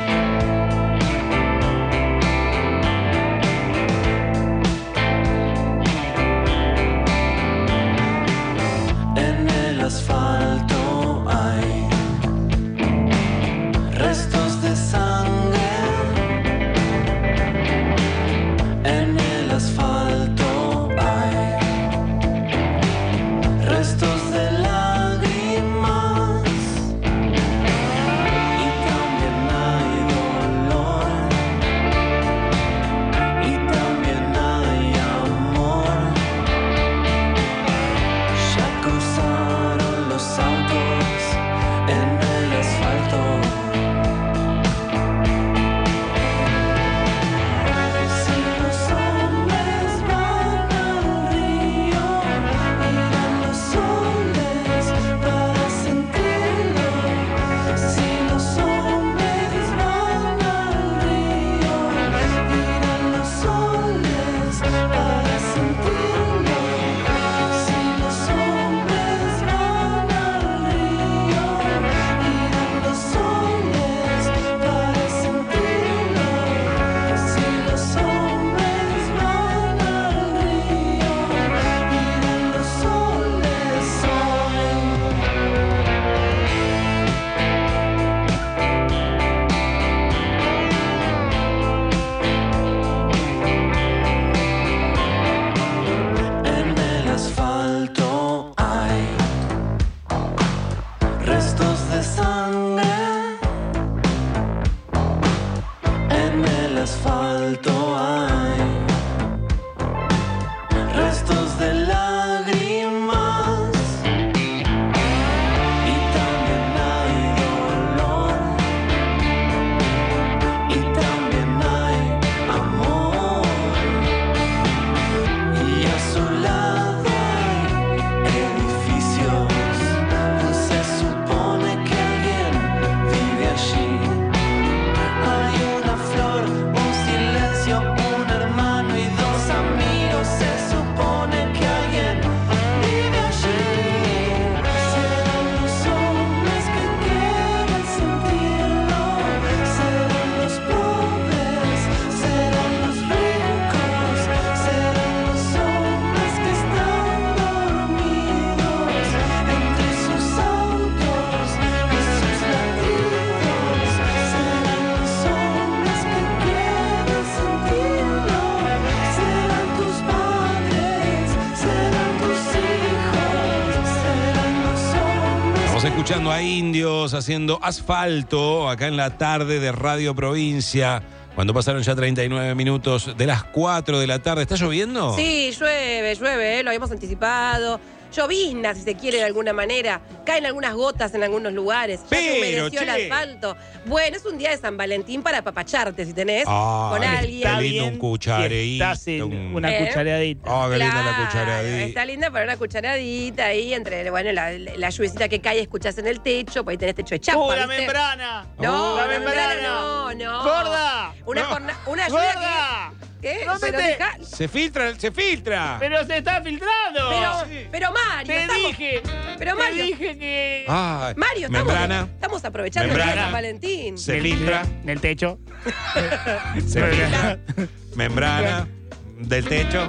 En el asfalto hay restos de sangre. En el asfalto hay restos de lágrimas. Y también hay dolor. Y también hay amor. Ya cruzaron los autos en el asfalto. Si los hombres van al río, irán los soles para sentirlo. Si los hombres van al río, irán los soles para sentirlo. Si los hombres van al río, irán los soles para sentirlo. Si los hombres van al río, irán los soles hoy. En el asfalto hay restos de sangre. En el asfalto hay restos de lágrimas. Y también hay dolor. Y también hay amor. Estamos escuchando a Indios haciendo Asfalto acá en la tarde de Radio Provincia. Cuando pasaron ya treinta y nueve minutos de las cuatro de la tarde. ¿Está lloviendo? Sí, llueve, llueve, ¿eh? Lo habíamos anticipado. Llovizna, si se quiere de alguna manera. Caen algunas gotas en algunos lugares. Ya Pero, se humedeció el che. asfalto. Bueno, es un día de San Valentín para apapacharte, si tenés Ah, con alguien. Está lindo un cuchareíto. Estás en un- una ¿Eh? cucharadita. Oh, qué linda la Claro, cucharadita. está linda para una cucharadita ahí entre, bueno, la, la lluviecita que cae, escuchás en el techo, por ahí tenés techo de chapa. ¡Uh, la ¿viste? membrana! No, ¡Uh, la la membrana membrana! no, no. ¡Gorda! Una, No. jorna- una lluvia ¡Gorda! que... ¿Qué? No, Pero vete. deja- Se filtra, se filtra. ¡Pero se está filtrando! Pero, pero Mario, Te estamos- dije, Pero te Mario, dije que... Ay, Mario, estamos, membrana. estamos aprovechando el día de Membrana. San Valentín. Se filtra. En el techo. Se filtra. Membrana del techo.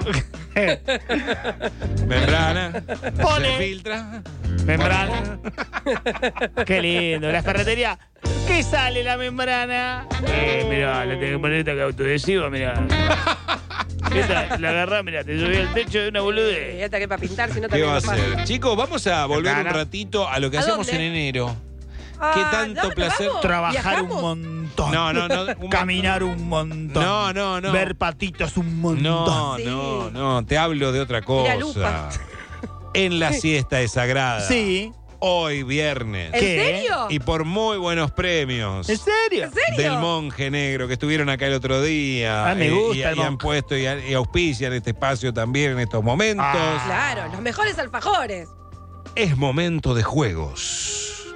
Membrana. Pone. Se filtra. Membrana. Qué lindo. La ferretería. ¿Qué sale la membrana? Eh, mirá, le tengo que poner esta que autoadhesiva, mirá. Esta, la agarrás, mirá, te subí al techo de una boludez. Y hasta que para pintar, si no ¿Qué también va a no pasa. hacer? Chicos, vamos a volver un Membrana. ratito a lo que ¿A hacemos dónde? en enero. Ah, ¿Qué tanto ¿dónde placer? vamos? Trabajar un ¿Viajamos? montón. No, no, no. un- Caminar un montón. No, no, no. Ver patitos un montón. No, Sí. no, no. Te hablo de otra Mira, cosa. lupa. En la siesta es sagrada. Sí. Hoy viernes. ¿En ¿Qué? serio? Y por muy buenos premios. ¿En serio? ¿En serio? Del Monje Negro que estuvieron acá el otro día. Ah, me eh, gusta y, el y han Monje. puesto y, y auspician este espacio también en estos momentos. Ah. Claro, los mejores alfajores. Es momento de juegos.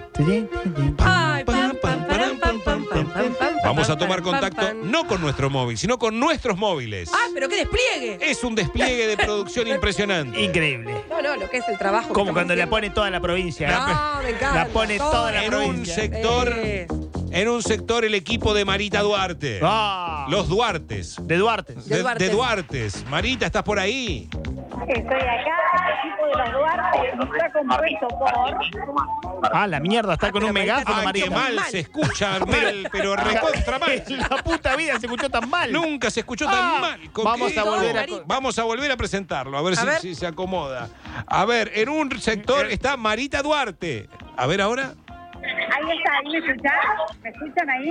Ay, pam, pam, param, pam, pam, pam, pam, pam, Vamos pam, a tomar pam, contacto pam. no con nuestro móvil, sino con nuestros móviles. Ah, pero qué despliegue. Es un despliegue de producción impresionante. Increíble. No, no, lo que es el trabajo. que Como estamos cuando la haciendo. pone toda la provincia. No, me encanta. La pone toda la En provincia. un sector, Eh, en un sector el equipo de Marita Duarte. Ah. Los Duartes. De Duarte. De De, Duartes. de Duartes. Marita, ¿estás por ahí? Estoy acá, el equipo de los Duarte está compuesto por... Ah, la mierda, está con un megáfono, Ay, qué Marita. mal se escucha, mal, pero recontra mal. En la puta vida se escuchó tan mal. Nunca se escuchó tan Ah, mal. ¿Con vamos qué? a volver a... Vamos a volver a presentarlo, a ver, A si, ver. si se acomoda. A ver, en un sector está Marita Duarte. A ver ahora. Ahí está, ahí me escuchan, ¿me escuchan ahí?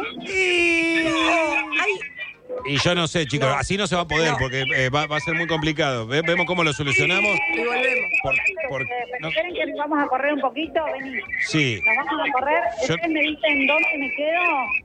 Ay, Y yo no sé, chicos, así no se va a poder porque eh, va, va a ser muy complicado. Ve- Vemos cómo lo solucionamos. y volvemos. Por- por- no- ¿Quieren que nos vamos a correr un poquito? Vení. Sí. Nos vamos a correr. Yo- Ustedes me dicen dónde me quedo.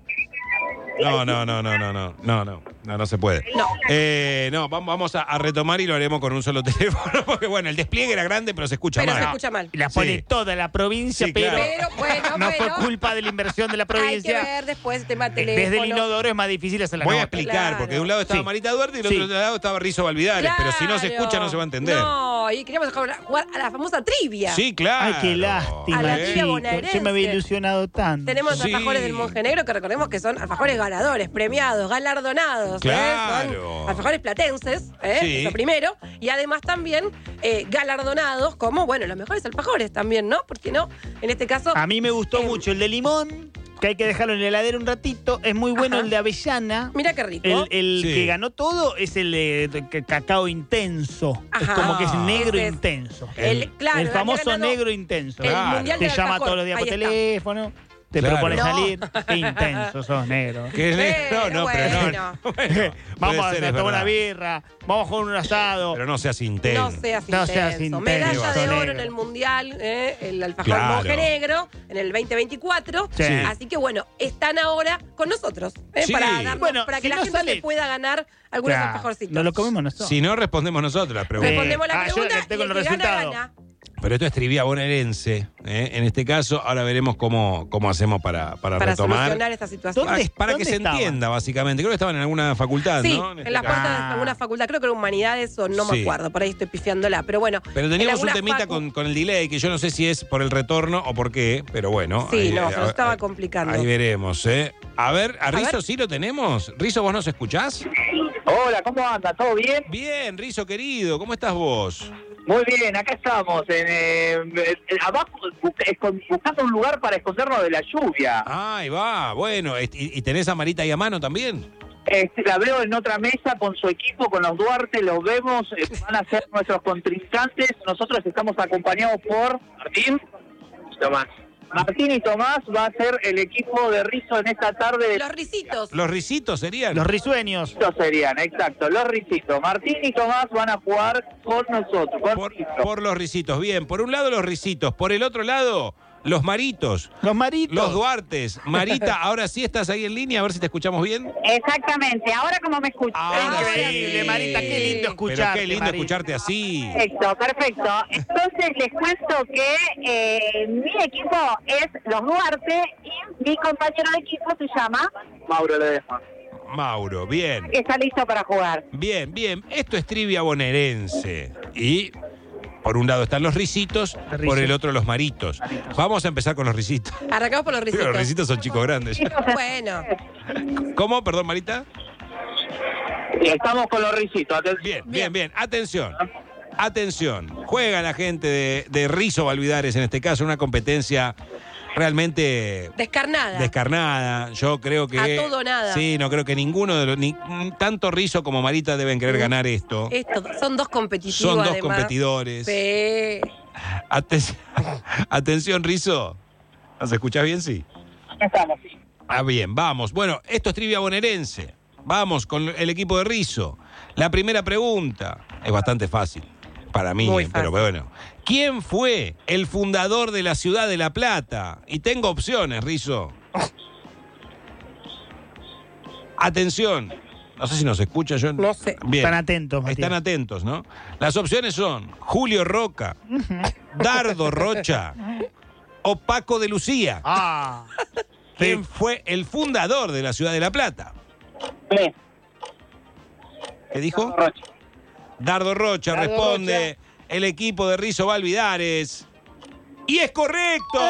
No, no, no, no, no, no, no, no, no, no se puede. No. Eh, no, vam- vamos a, a retomar y lo haremos con un solo teléfono, porque bueno, el despliegue era grande, pero se escucha Pero mal. se escucha mal. Y la pone Sí. toda la provincia, Sí, pero, claro. Pero bueno, no bueno. fue culpa de la inversión de la Hay que provincia. ver después tema teléfono. Desde el inodoro es más difícil hacer la Voy a nota. explicar, Claro. porque de un lado estaba Sí. Marita Duarte y del Sí. otro lado estaba Rizo Valvidares, pero si no se Claro. escucha no se va a entender. No, y queríamos jugar jugar a la famosa trivia. Sí, claro. Ay, qué lástima, A la tía chicos. bonaerense. Yo me había ilusionado tanto. Tenemos Sí. alfajores del Monje Negro que recordemos que son alfajores ganadores, premiados, galardonados. ¿eh? Claro. Son alfajores platenses, ¿eh? Sí. Eso primero. Y además también eh, galardonados como, bueno, los mejores alfajores también, ¿no? Porque no, en este caso. A mí me gustó eh, mucho el de limón, que hay que dejarlo en la heladera un ratito. Es muy bueno Ajá. el de avellana. Mira qué rico. El, el Sí. que ganó todo es el de, de ca- cacao intenso. Ajá. Es como que es negro Ese es intenso. el- claro, el había famoso ganado negro intenso. el Claro. mundial Te del llama alfajor. todos los días por Ahí está. teléfono. Te Claro. propone No. salir. Qué intenso sos, negro. Que es ne- no, Bueno, no, pero no. bueno. no, bueno, Vamos puede a ser, es tomar una verdad. birra. Vamos a jugar un asado. Pero no seas intenso. No seas No intenso. seas intenso, Medalla de oro negro. en el Mundial, ¿eh? El alfajor Claro. Monje Negro en el veinte veinticuatro. Sí. Así que bueno, están ahora con nosotros, ¿eh? Sí. Para, darnos- Bueno, para que si la no gente sale- se pueda ganar algunos Claro, alfajorcitos. nos lo comemos nosotros. Si no, respondemos nosotros la pregunta. Respondemos la Ah, yo pregunta que tengo y el los que gana, resultados. gana. Pero esto es trivia bonaerense, ¿eh? En este caso, ahora veremos cómo, cómo hacemos para, para, Para retomar. solucionar esta situación. Para, ¿Dónde- para que dónde se estaban? entienda, básicamente. Creo que estaban en alguna facultad, Sí, ¿no? en, este las caso. puertas de Ah. alguna facultad, creo que era humanidades o no Sí. me acuerdo, por ahí estoy pifiándola, pero bueno. Pero en teníamos un alguna temita facu- con, con el delay, que yo no sé si es por el retorno o por qué, pero bueno. Sí, ahí, no, eh, se nos estaba ahí- complicando. Ahí veremos, ¿eh? A ver, ¿a Rizo ver. sí lo tenemos? Rizo, ¿vos nos escuchás? Hola, ¿cómo anda? ¿Todo bien? Bien, Rizo querido, ¿cómo estás vos? Muy bien, acá estamos, en, eh, eh, abajo, bu- escon- buscando un lugar para escondernos de la lluvia. Ahí va, bueno, ¿y, y tenés a Marita ahí a mano también? Este, la veo en otra mesa con su equipo, con los Duarte, los vemos, eh, van a ser nuestros contrincantes. Nosotros estamos acompañados por Martín, Tomás, Martín y Tomás va a ser el equipo de Rizo en esta tarde. Los risitos. ¿Los risitos serían? Los risueños. Estos serían, exacto, los Ricitos. Martín y Tomás van a jugar con nosotros, con Por, Rizo. por los risitos, bien. Por un lado los risitos, por el otro lado los maritos. Los maritos. Los Duartes. Marita, ahora sí estás ahí en línea, a ver si te escuchamos bien. Exactamente, ahora como me escuchas. Ahora Increíble, sí. Marita, qué lindo escucharte. Pero qué lindo Marita. escucharte así. Perfecto, perfecto. Entonces les cuento que eh, mi equipo es los Duarte y mi compañero de equipo se llama Mauro Ledesma. Mauro, bien. que está listo para jugar. Bien, bien. Esto es trivia bonaerense. Y por un lado están los risitos, por el otro los maritos. Vamos a empezar con los risitos. Arrancamos por los Pero risitos. los risitos son chicos grandes. ya. Bueno. ¿Cómo? Perdón, Marita. Estamos con los Ricitos. Atención. Bien, bien, bien. Atención. Atención. Juega la gente de, de Rizo Valvidares, en este caso, una competencia realmente Descarnada. descarnada. Yo creo que. A todo o nada. Sí, no creo que ninguno de los. Ni, tanto Rizo como Marita deben querer ganar esto. Esto, son dos competitivos. Son dos además. competidores. Sí. Aten- Atención, Rizo. ¿Nos escuchás bien? Sí. Estamos, sí. Ah, bien, vamos. Bueno, esto es trivia bonaerense. Vamos con el equipo de Rizo. La primera pregunta es bastante fácil para mí, Muy pero fácil. bueno. ¿Quién fue el fundador de la ciudad de La Plata? Y tengo opciones, Rizo. Atención. No sé si nos escucha yo. No sé. Bien. Están atentos, Matías. Están atentos, ¿no? Las opciones son Julio Roca, Dardo Rocha o Paco de Lucía. Ah. ¿Quién fue el fundador de la ciudad de La Plata? Sí. ¿Qué dijo? Rocha. Dardo Rocha, Dardo responde el equipo de Rizo Valvidares. ¡Y es correcto!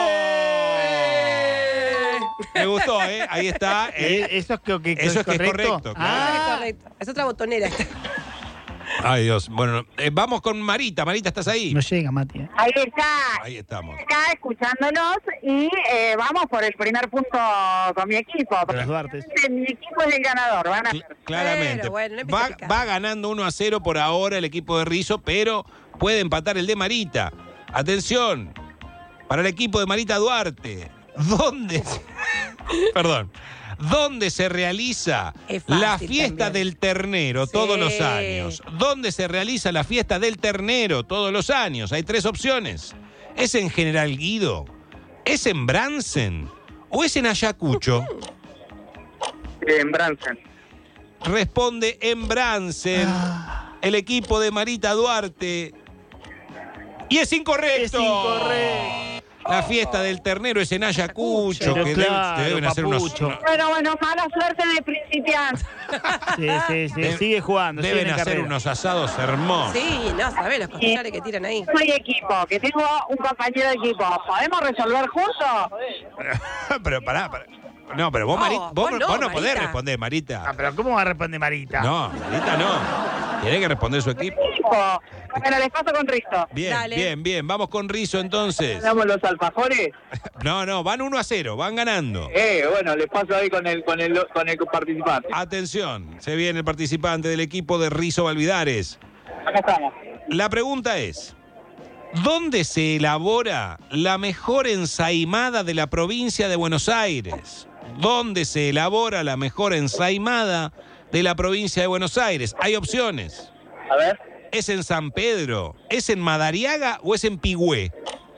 Me gustó, ¿eh? Ahí está. eh. Eh, ¿Eso es que, que- que Eso es que es correcto? correcto, claro. Es Ah, correcto. Es otra botonera esta. Ay, Dios. Bueno, eh, vamos con Marita. Marita, ¿estás ahí? no llega, Mati. eh. Ahí está, Ahí estamos. acá escuchándonos y eh, vamos por el primer punto con mi equipo. De los Duartes. Mi equipo es el ganador, van a Cl- claramente. Pero bueno, no empieza va, a picar. va ganando uno a cero por ahora el equipo de Rizo, pero puede empatar el de Marita. Atención, para el equipo de Marita Duarte. ¿Dónde? Perdón. ¿Dónde se realiza Es fácil la fiesta también. del ternero todos Sí. los años? ¿Dónde se realiza la fiesta del ternero todos los años? Hay tres opciones. ¿Es en General Guido? ¿Es en Bransen? ¿O es en Ayacucho? En Bransen. Responde en Bransen, el equipo de Marita Duarte. Y es incorrecto. Es incorrecto. La fiesta del ternero es en Ayacucho, Pero que claro, debe- deben hacer unos, papucho. Bueno, bueno, mala suerte de principiante. Sí, sí, sí. Debe- Sigue jugando. sigue deben en hacer carrera. unos asados hermosos. Sí, no, sabés los costillares que tiran ahí. Soy equipo, que tengo un compañero de equipo. ¿Podemos resolver juntos? Pero pará, pará. No, pero vos, No, Marita, vos, vos no, vos no podés Marita. responder, Marita. Ah, pero ¿cómo va a responder Marita? No, Marita no. Tiene que responder su equipo. Equipo. Bueno, les paso con Risto. Bien, Dale. bien, bien. Vamos con Rizo entonces. ¿Damos los alfajores? No, no, van uno a cero, van ganando. Eh, bueno, les paso ahí con el, con el, con el participante. Atención, se viene el participante del equipo de Rizo Valvidares. Acá estamos. La pregunta es, ¿dónde se elabora la mejor ensaimada de la provincia de Buenos Aires? ¿Dónde se elabora la mejor ensaimada de la provincia de Buenos Aires? Hay opciones. A ver. ¿Es en San Pedro? ¿Es en Madariaga o es en Pigüé?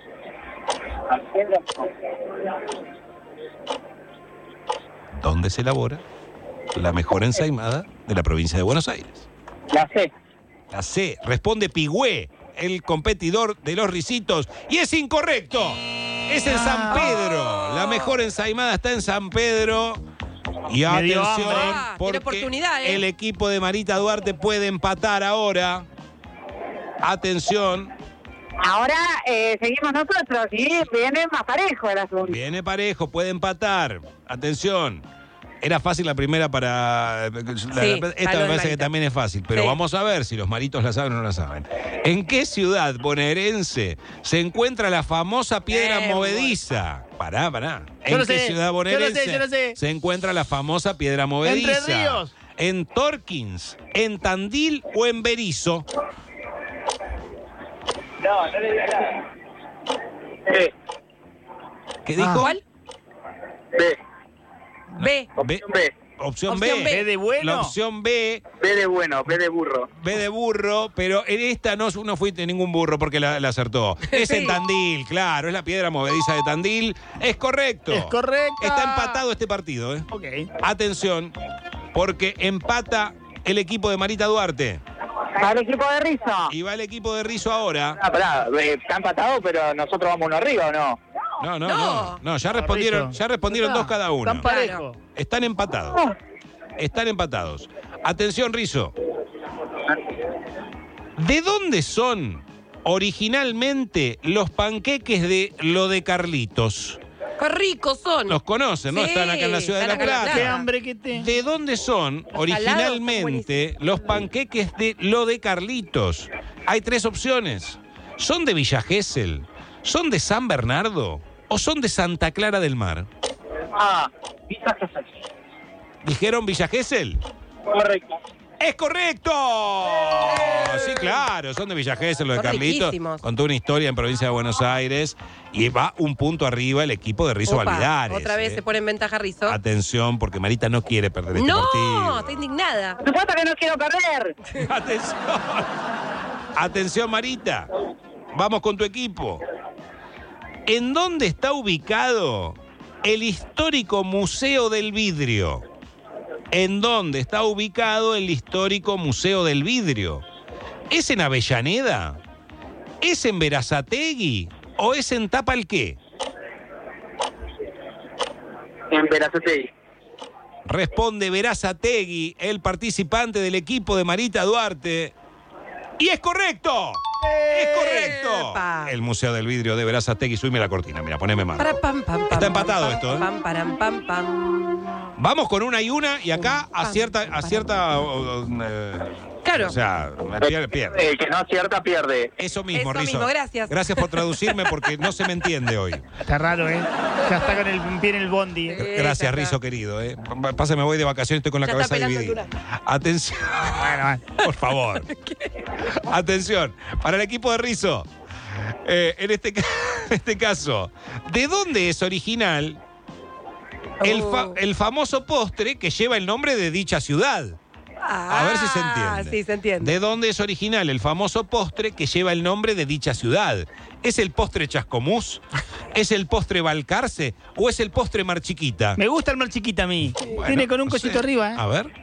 ¿Dónde se elabora la mejor ensaimada de la provincia de Buenos Aires? La C. La C. Responde Pigüé, el competidor de los risitos. ¡Y es incorrecto! Es en San Pedro. La mejor ensaimada está en San Pedro. Y Me dio atención, hambre. Ah, tiene porque oportunidad, ¿eh? el equipo de Marita Duarte puede empatar ahora. Atención, Ahora eh, seguimos nosotros y viene más parejo el asunto. viene parejo, puede empatar. Atención. Era fácil la primera para... la- Sí, esta para me lo de parece que Marita. también es fácil, pero Sí. vamos a ver si los maritos la saben o no la saben. ¿En qué ciudad bonaerense se encuentra la famosa piedra Eh, movediza? Pará, pará. Yo ¿En lo qué sé, ciudad yo lo bonaerense sé, yo lo sé. se encuentra la famosa piedra movediza? Entre Ríos. ¿En Torkins, en Tandil o en Berizo? No, no le digas nada. Eh, ¿Qué dijo? ¿Cuál? B. B. B. B. Opción, Opción B. B. ¿B de bueno? La opción B. B de bueno, B de burro. B de burro, pero en esta no, no fuiste ningún burro porque la, la acertó. Es en Tandil, claro, es la piedra movediza de Tandil. Es correcto. Es correcto. Está empatado este partido, ¿eh? Ok. Atención, porque empata el equipo de Marita Duarte. Al equipo de Rizo. Y va el equipo de Rizo ahora. Ah, pará, eh, está empatado, pero nosotros vamos uno arriba, ¿o no? No, no, No. no. No, ya respondieron, ya respondieron dos cada uno. Están parejos. Están empatados. Están empatados. Atención, Rizo. ¿De dónde son originalmente los panqueques de lo de Carlitos? Qué ricos son. Los conocen, ¿no? Sí, Están acá en la ciudad de La están acá en La Plata. Qué hambre que te... ¿De dónde son salados originalmente los panqueques de lo de Carlitos? Hay tres opciones. ¿Son de Villa Gesell? ¿Son de San Bernardo? ¿O son de Santa Clara del Mar? Ah, Villa Gesell. ¿Dijeron Villa Gesell? Correcto. ¡Es correcto! Sí, claro, son de Villa Gesell, los de Son Carlitos. riquísimos. Contó una historia en provincia de Buenos Aires y va un punto arriba el equipo de Rizo Opa, Valvidares. Otra vez eh. se pone en ventaja Rizo. Atención, porque Marita no quiere perder este No, partido. está indignada. Por supuesto que no quiero perder. Atención. Atención, Marita. Vamos con tu equipo. ¿En dónde está ubicado el histórico Museo del Vidrio? ¿En dónde está ubicado el histórico Museo del Vidrio? ¿Es en Avellaneda? ¿Es en Berazategui? ¿O es en Tapalqué? En Berazategui. Responde Berazategui, el participante del equipo de Marita Duarte. ¡Y es correcto! ¡Es correcto! Epa. El Museo del Vidrio de Berazategui. Subime la cortina, mira, poneme más. Para, pam, pam, pam, Está empatado pam, esto, ¿eh? Pam, param, pam, pam. Vamos con una y una y acá acierta, acierta uh, uh, Claro. o sea, pierde, pierde. El que no acierta pierde. Eso mismo, Eso Rizo. mismo, gracias. Gracias por traducirme porque no se me entiende hoy. Está raro, ¿eh? Ya está con el pie en el bondi. ¿eh? Gracias, Rizo, querido. ¿eh? Pasa, me voy de vacaciones, estoy con la Ya cabeza está pelando dividida. el Atención. Bueno, bueno. Por favor. Atención. Para el equipo de Rizo. Eh, en, este, ca- en este caso, ¿de dónde es original el, fa- Oh. el famoso postre que lleva el nombre de dicha ciudad? A ver si se Ah, entiende. sí, se entiende. ¿De dónde es original el famoso postre que lleva el nombre de dicha ciudad? ¿Es el postre Chascomús? ¿Es el postre Balcarce? ¿O es el postre Mar Chiquita? Me gusta el mar chiquita a mí. Bueno, Tiene con un no cosito sé. arriba, ¿eh? A ver.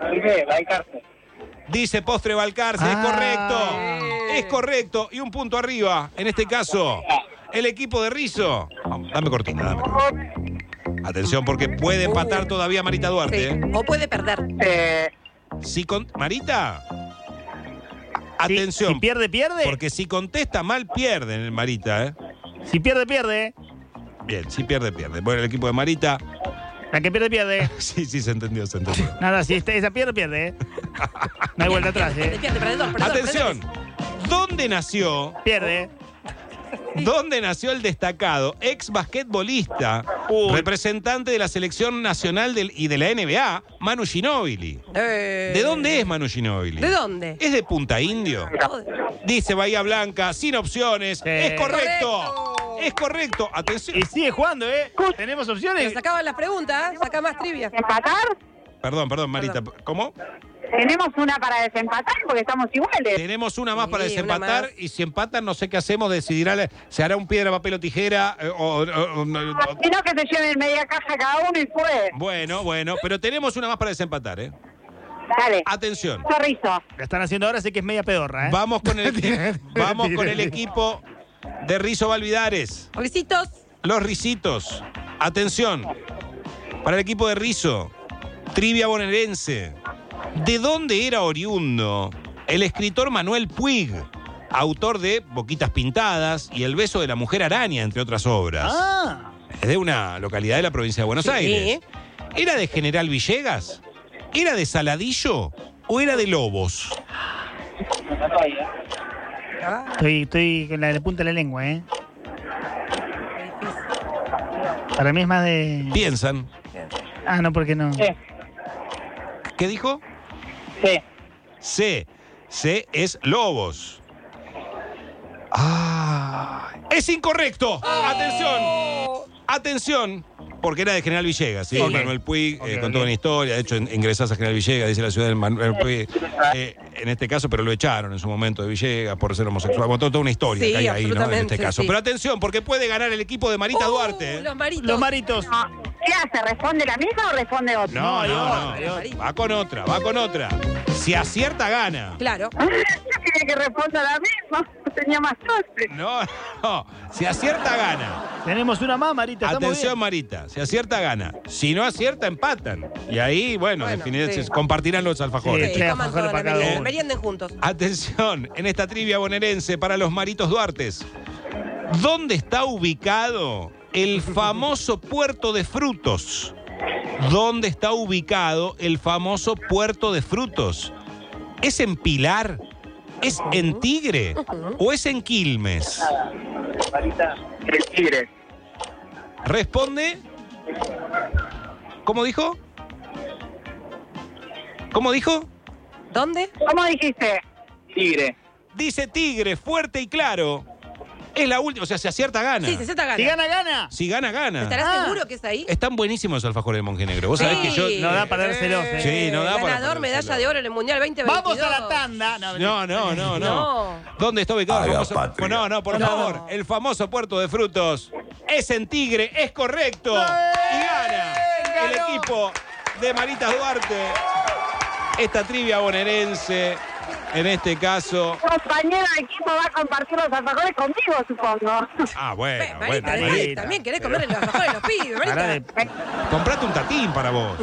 Dice postre Balcarce, es Ah. correcto. Es correcto. Y un punto arriba. En este caso, el equipo de Rizo. Vamos, dame cortina, dame cortina. Atención, porque puede empatar todavía Marita Duarte. Sí. ¿eh? O puede perder. Eh, Si con... Marita. Si- Atención. Si pierde, pierde. Porque si contesta mal, pierden, Marita, ¿eh? Si pierde, pierde. Bien, si pierde, pierde. Bueno, el equipo de Marita. La que pierde, pierde. Sí, sí, se entendió, se entendió. Nada, si esta- esa pierde, pierde, ¿eh? No hay vuelta atrás, Pierde, ¿eh? pierde, perdedor, perdedor, Atención. ¿Dónde nació? Pierde. ¿Dónde nació el destacado ex basquetbolista, Uy. representante de la selección nacional del- y de la N B A, Manu Ginóbili? Eh, ¿De dónde es Manu Ginóbili? ¿De dónde? ¿Es de Punta Indio? Dice Bahía Blanca, sin opciones. Sí. Es correcto. Correcto. Es correcto. Atención. Y sigue jugando, ¿eh? Tenemos Pero opciones. se acaban las preguntas, ¿eh? Saca más trivia. ¿Empatar? Perdón, perdón, Marita. ¿Cómo? Tenemos una para desempatar porque estamos iguales. Tenemos una más Sí, para una desempatar más. y si empatan no sé qué hacemos, decidirá, la- se hará un piedra, papel o tijera eh, o, o- o- o- Si no, que se lleven media caja cada uno y fue. bueno, bueno, pero tenemos una más para desempatar, ¿eh? Dale. Atención. Sorriso. La están haciendo ahora, sé que es media pedorra, ¿eh? Vamos con el equi- vamos con el equipo de Rizo Valvidares. Risitos. Los Risitos. Atención. Para el equipo de Rizo, trivia bonaerense. ¿De dónde era oriundo el escritor Manuel Puig, autor de Boquitas Pintadas y El beso de la mujer araña, entre otras obras? Ah. Es de una localidad de la provincia de Buenos Sí. Aires. ¿Era de General Villegas? ¿Era de Saladillo? ¿O era de Lobos? Estoy, estoy con la, la punta de la lengua, ¿eh? Para mí es más de... Piensan. Ah, no, porque no. ¿Qué dijo? sí. C. C es Lobos. Ah, es incorrecto. Atención. Atención, porque era de General Villegas, ¿sí? Sí. Manuel Puig, Ok, eh, ok. con toda una historia. De hecho, en- ingresás a General Villegas, dice la ciudad de Manuel Puig. Eh, en este caso, pero lo echaron en su momento de Villegas por ser homosexual. Bueno, toda toda una historia Sí, que hay ahí, ¿no? En absolutamente, este caso. sí. Pero atención, porque puede ganar el equipo de Marita Uh, Duarte. ¿eh? Los maritos. Los maritos. No, ¿qué hace? ¿Responde la misma o responde otra? No, No, no, no, no. Va con otra, va con otra. Si acierta, gana. Claro. Yo quería que responda la misma. Tenía más suerte. No, no. Si acierta, gana. Tenemos una más, Marita. estamos Atención, bien. Marita. Si acierta, gana. Si no acierta, empatan. Y ahí, bueno, Bueno, definitivamente sí. compartirán los alfajores. Sí, Sí, tres coman alfajores toda la para cada merienda. uno. Merienden juntos. Atención, en esta trivia bonaerense para los Maritos Duartes. ¿Dónde está ubicado el famoso puerto de frutos? ¿Dónde está ubicado el famoso puerto de frutos? ¿Es en Pilar? ¿Es en Tigre? ¿O es en Quilmes? El Tigre. Responde. ¿Cómo dijo? ¿Cómo dijo? ¿Dónde? ¿Cómo dijiste? Tigre. Dice Tigre, fuerte y claro. Es la última, o sea, si acierta, gana. Sí, se gana. Si gana, gana. Si gana, gana. ¿Estarás Ah. seguro que es ahí? Están buenísimos los alfajores de Montenegro. Vos sabés que yo... No da para dárselos, ¿eh? Sí, no da para Ganador, ponérselo. medalla de oro en el Mundial veinte veintidós. Vamos a la tanda. No, No, no, no, no. No. ¿Dónde está ubicado el Haga famoso... patria. No, no, por No. favor. El famoso puerto de frutos es en Tigre, es correcto. Y gana el ganó. equipo de Marita Duarte. Esta trivia bonaerense, en este caso... Compañero de equipo va a compartir los alfajores conmigo, supongo. Ah, bueno, Ve, bueno. Marita, Marita. Marita, también querés comer los alfajores de los pibes, Pará Marita. de- Comprate un tatín para vos.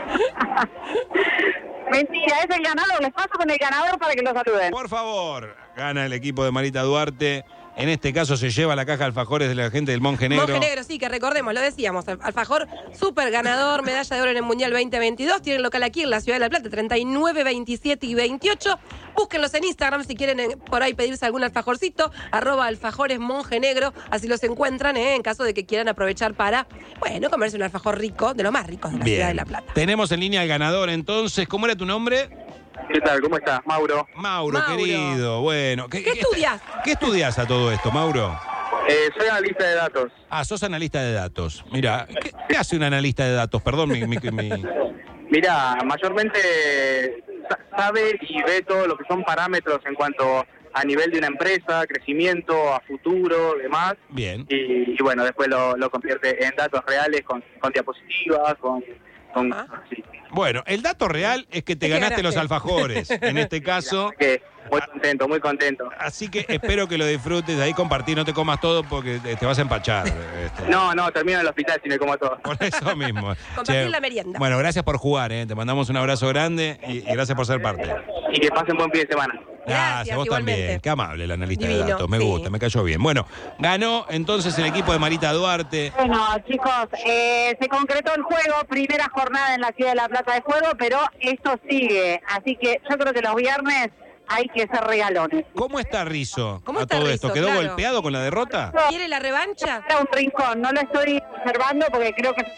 Mentira, es el ganador. Les paso con el ganador para que lo saluden. Por favor, gana el equipo de Marita Duarte. En este caso se lleva la caja de alfajores de la gente del Monje Negro. Monje Negro, sí, que recordemos, lo decíamos, alfajor súper ganador, medalla de oro en el Mundial veinte veintidós, tienen local aquí en la Ciudad de La Plata, treinta y nueve, veintisiete y veintiocho. Búsquenlos en Instagram si quieren eh, por ahí pedirse algún alfajorcito, arroba alfajores Monje Negro, así los encuentran eh, en caso de que quieran aprovechar para, bueno, comerse un alfajor rico, de los más ricos de la Ciudad de La Plata. Tenemos en línea al ganador entonces. ¿Cómo era tu nombre? ¿Qué tal? ¿Cómo estás? Mauro. Mauro, Mauro. querido. Bueno, ¿qué, ¿Qué estudias? ¿Qué estudias a todo esto, Mauro? Eh, soy analista de datos. Ah, sos analista de datos. Mira, ¿qué, qué hace un analista de datos? Perdón, mi... mi, mi- Mira, mayormente sa- sabe y ve todo lo que son parámetros en cuanto a nivel de una empresa, crecimiento, a futuro, demás. Bien. Y, y bueno, después lo, lo convierte en datos reales con, con diapositivas, con... con sí. Bueno, el dato real es que te ¿Qué ganaste ganaste? los alfajores. En este caso... Que muy contento, muy contento. Así que espero que lo disfrutes. Ahí compartí, no te comas todo porque te te vas a empachar. este. No, no, termino en el hospital si me como todo. Por eso mismo. Compartir Che, la merienda. Bueno, gracias por jugar, ¿eh? Te mandamos un abrazo grande y, y gracias por ser parte. Y que pasen buen fin de semana. Gracias, vos igualmente. también. Qué amable el analista de Divino, datos. Me sí. gusta, me cayó bien. Bueno, ganó entonces el equipo de Marita Duarte. Bueno, chicos, eh, se concretó el juego, primera jornada en la Ciudad de La Plata de juego, pero esto sigue. Así que yo creo que los viernes hay que ser regalones. ¿Cómo está Rizo ¿Cómo a está todo Rizzo? esto? ¿Quedó Claro. golpeado con la derrota? ¿Quiere la revancha? Era un rincón, no lo estoy observando porque creo que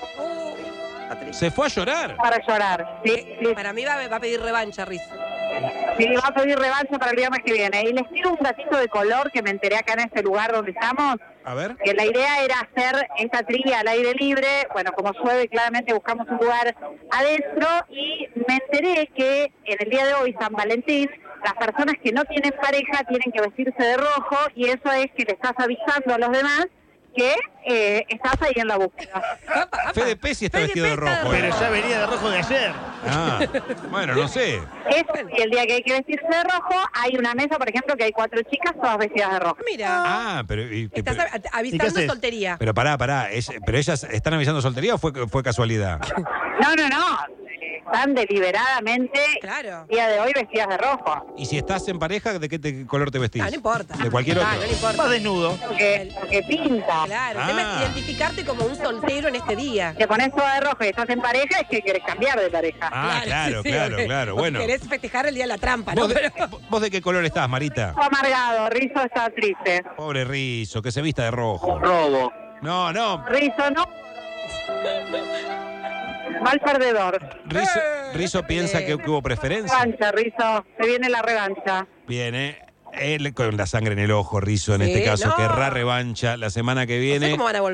¿Se fue a llorar? para llorar. Sí, sí. Para mí va, va a pedir revancha, Riz. Sí, va a pedir revancha para el viernes que viene. Y les tiro un datito de color que me enteré acá en este lugar donde estamos. A ver. Que la idea era hacer esta trivia al aire libre. Bueno, como llueve, claramente buscamos un lugar adentro. Y me enteré que en el día de hoy, San Valentín, las personas que no tienen pareja tienen que vestirse de rojo. Y eso es que le estás avisando a los demás que eh, estás ahí en la búsqueda. Fede Pesci está vestido de rojo. Pero ¿eh? ya venía de rojo de ayer. Ah, bueno, no sé. Eso, y el día que hay que vestirse de rojo, hay una mesa, por ejemplo, que hay cuatro chicas todas vestidas de rojo. Mira, Ah, pero... y- estás pero, a- avisando haces? soltería. pero pará, pará. es- ¿Pero ellas están avisando soltería o fue, fue casualidad? No, no, no. Están deliberadamente Claro. el día de hoy vestidas de rojo. Y si estás en pareja, ¿de qué te- color te vestís? Ah, no importa. ¿De cualquier Ah, otro? no le importa. Más desnudo. Porque, porque pinta. Claro, el Ah. tema es identificarte como un soltero en este día. Te pones toda de rojo y estás en pareja, es que querés cambiar de pareja. Ah, claro, sí, sí, claro, ok. claro. Vos Bueno. Querés festejar el día de la trampa, ¿no? ¿Vos de, Pero- vos de qué color estás, Marita? Amargado, Rizo está triste. Pobre Rizo, que se vista de rojo. Robo. No, no. Rizo no. Mal perdedor. Rizo, Eh, Rizo no piensa pelees. que, que hubo preferencia. Revancha, Rizo. Se viene la revancha. Viene. Él con la sangre en el ojo, Rizo, en Sí, este caso, no. querrá revancha la semana que No sé viene. cómo van a volver.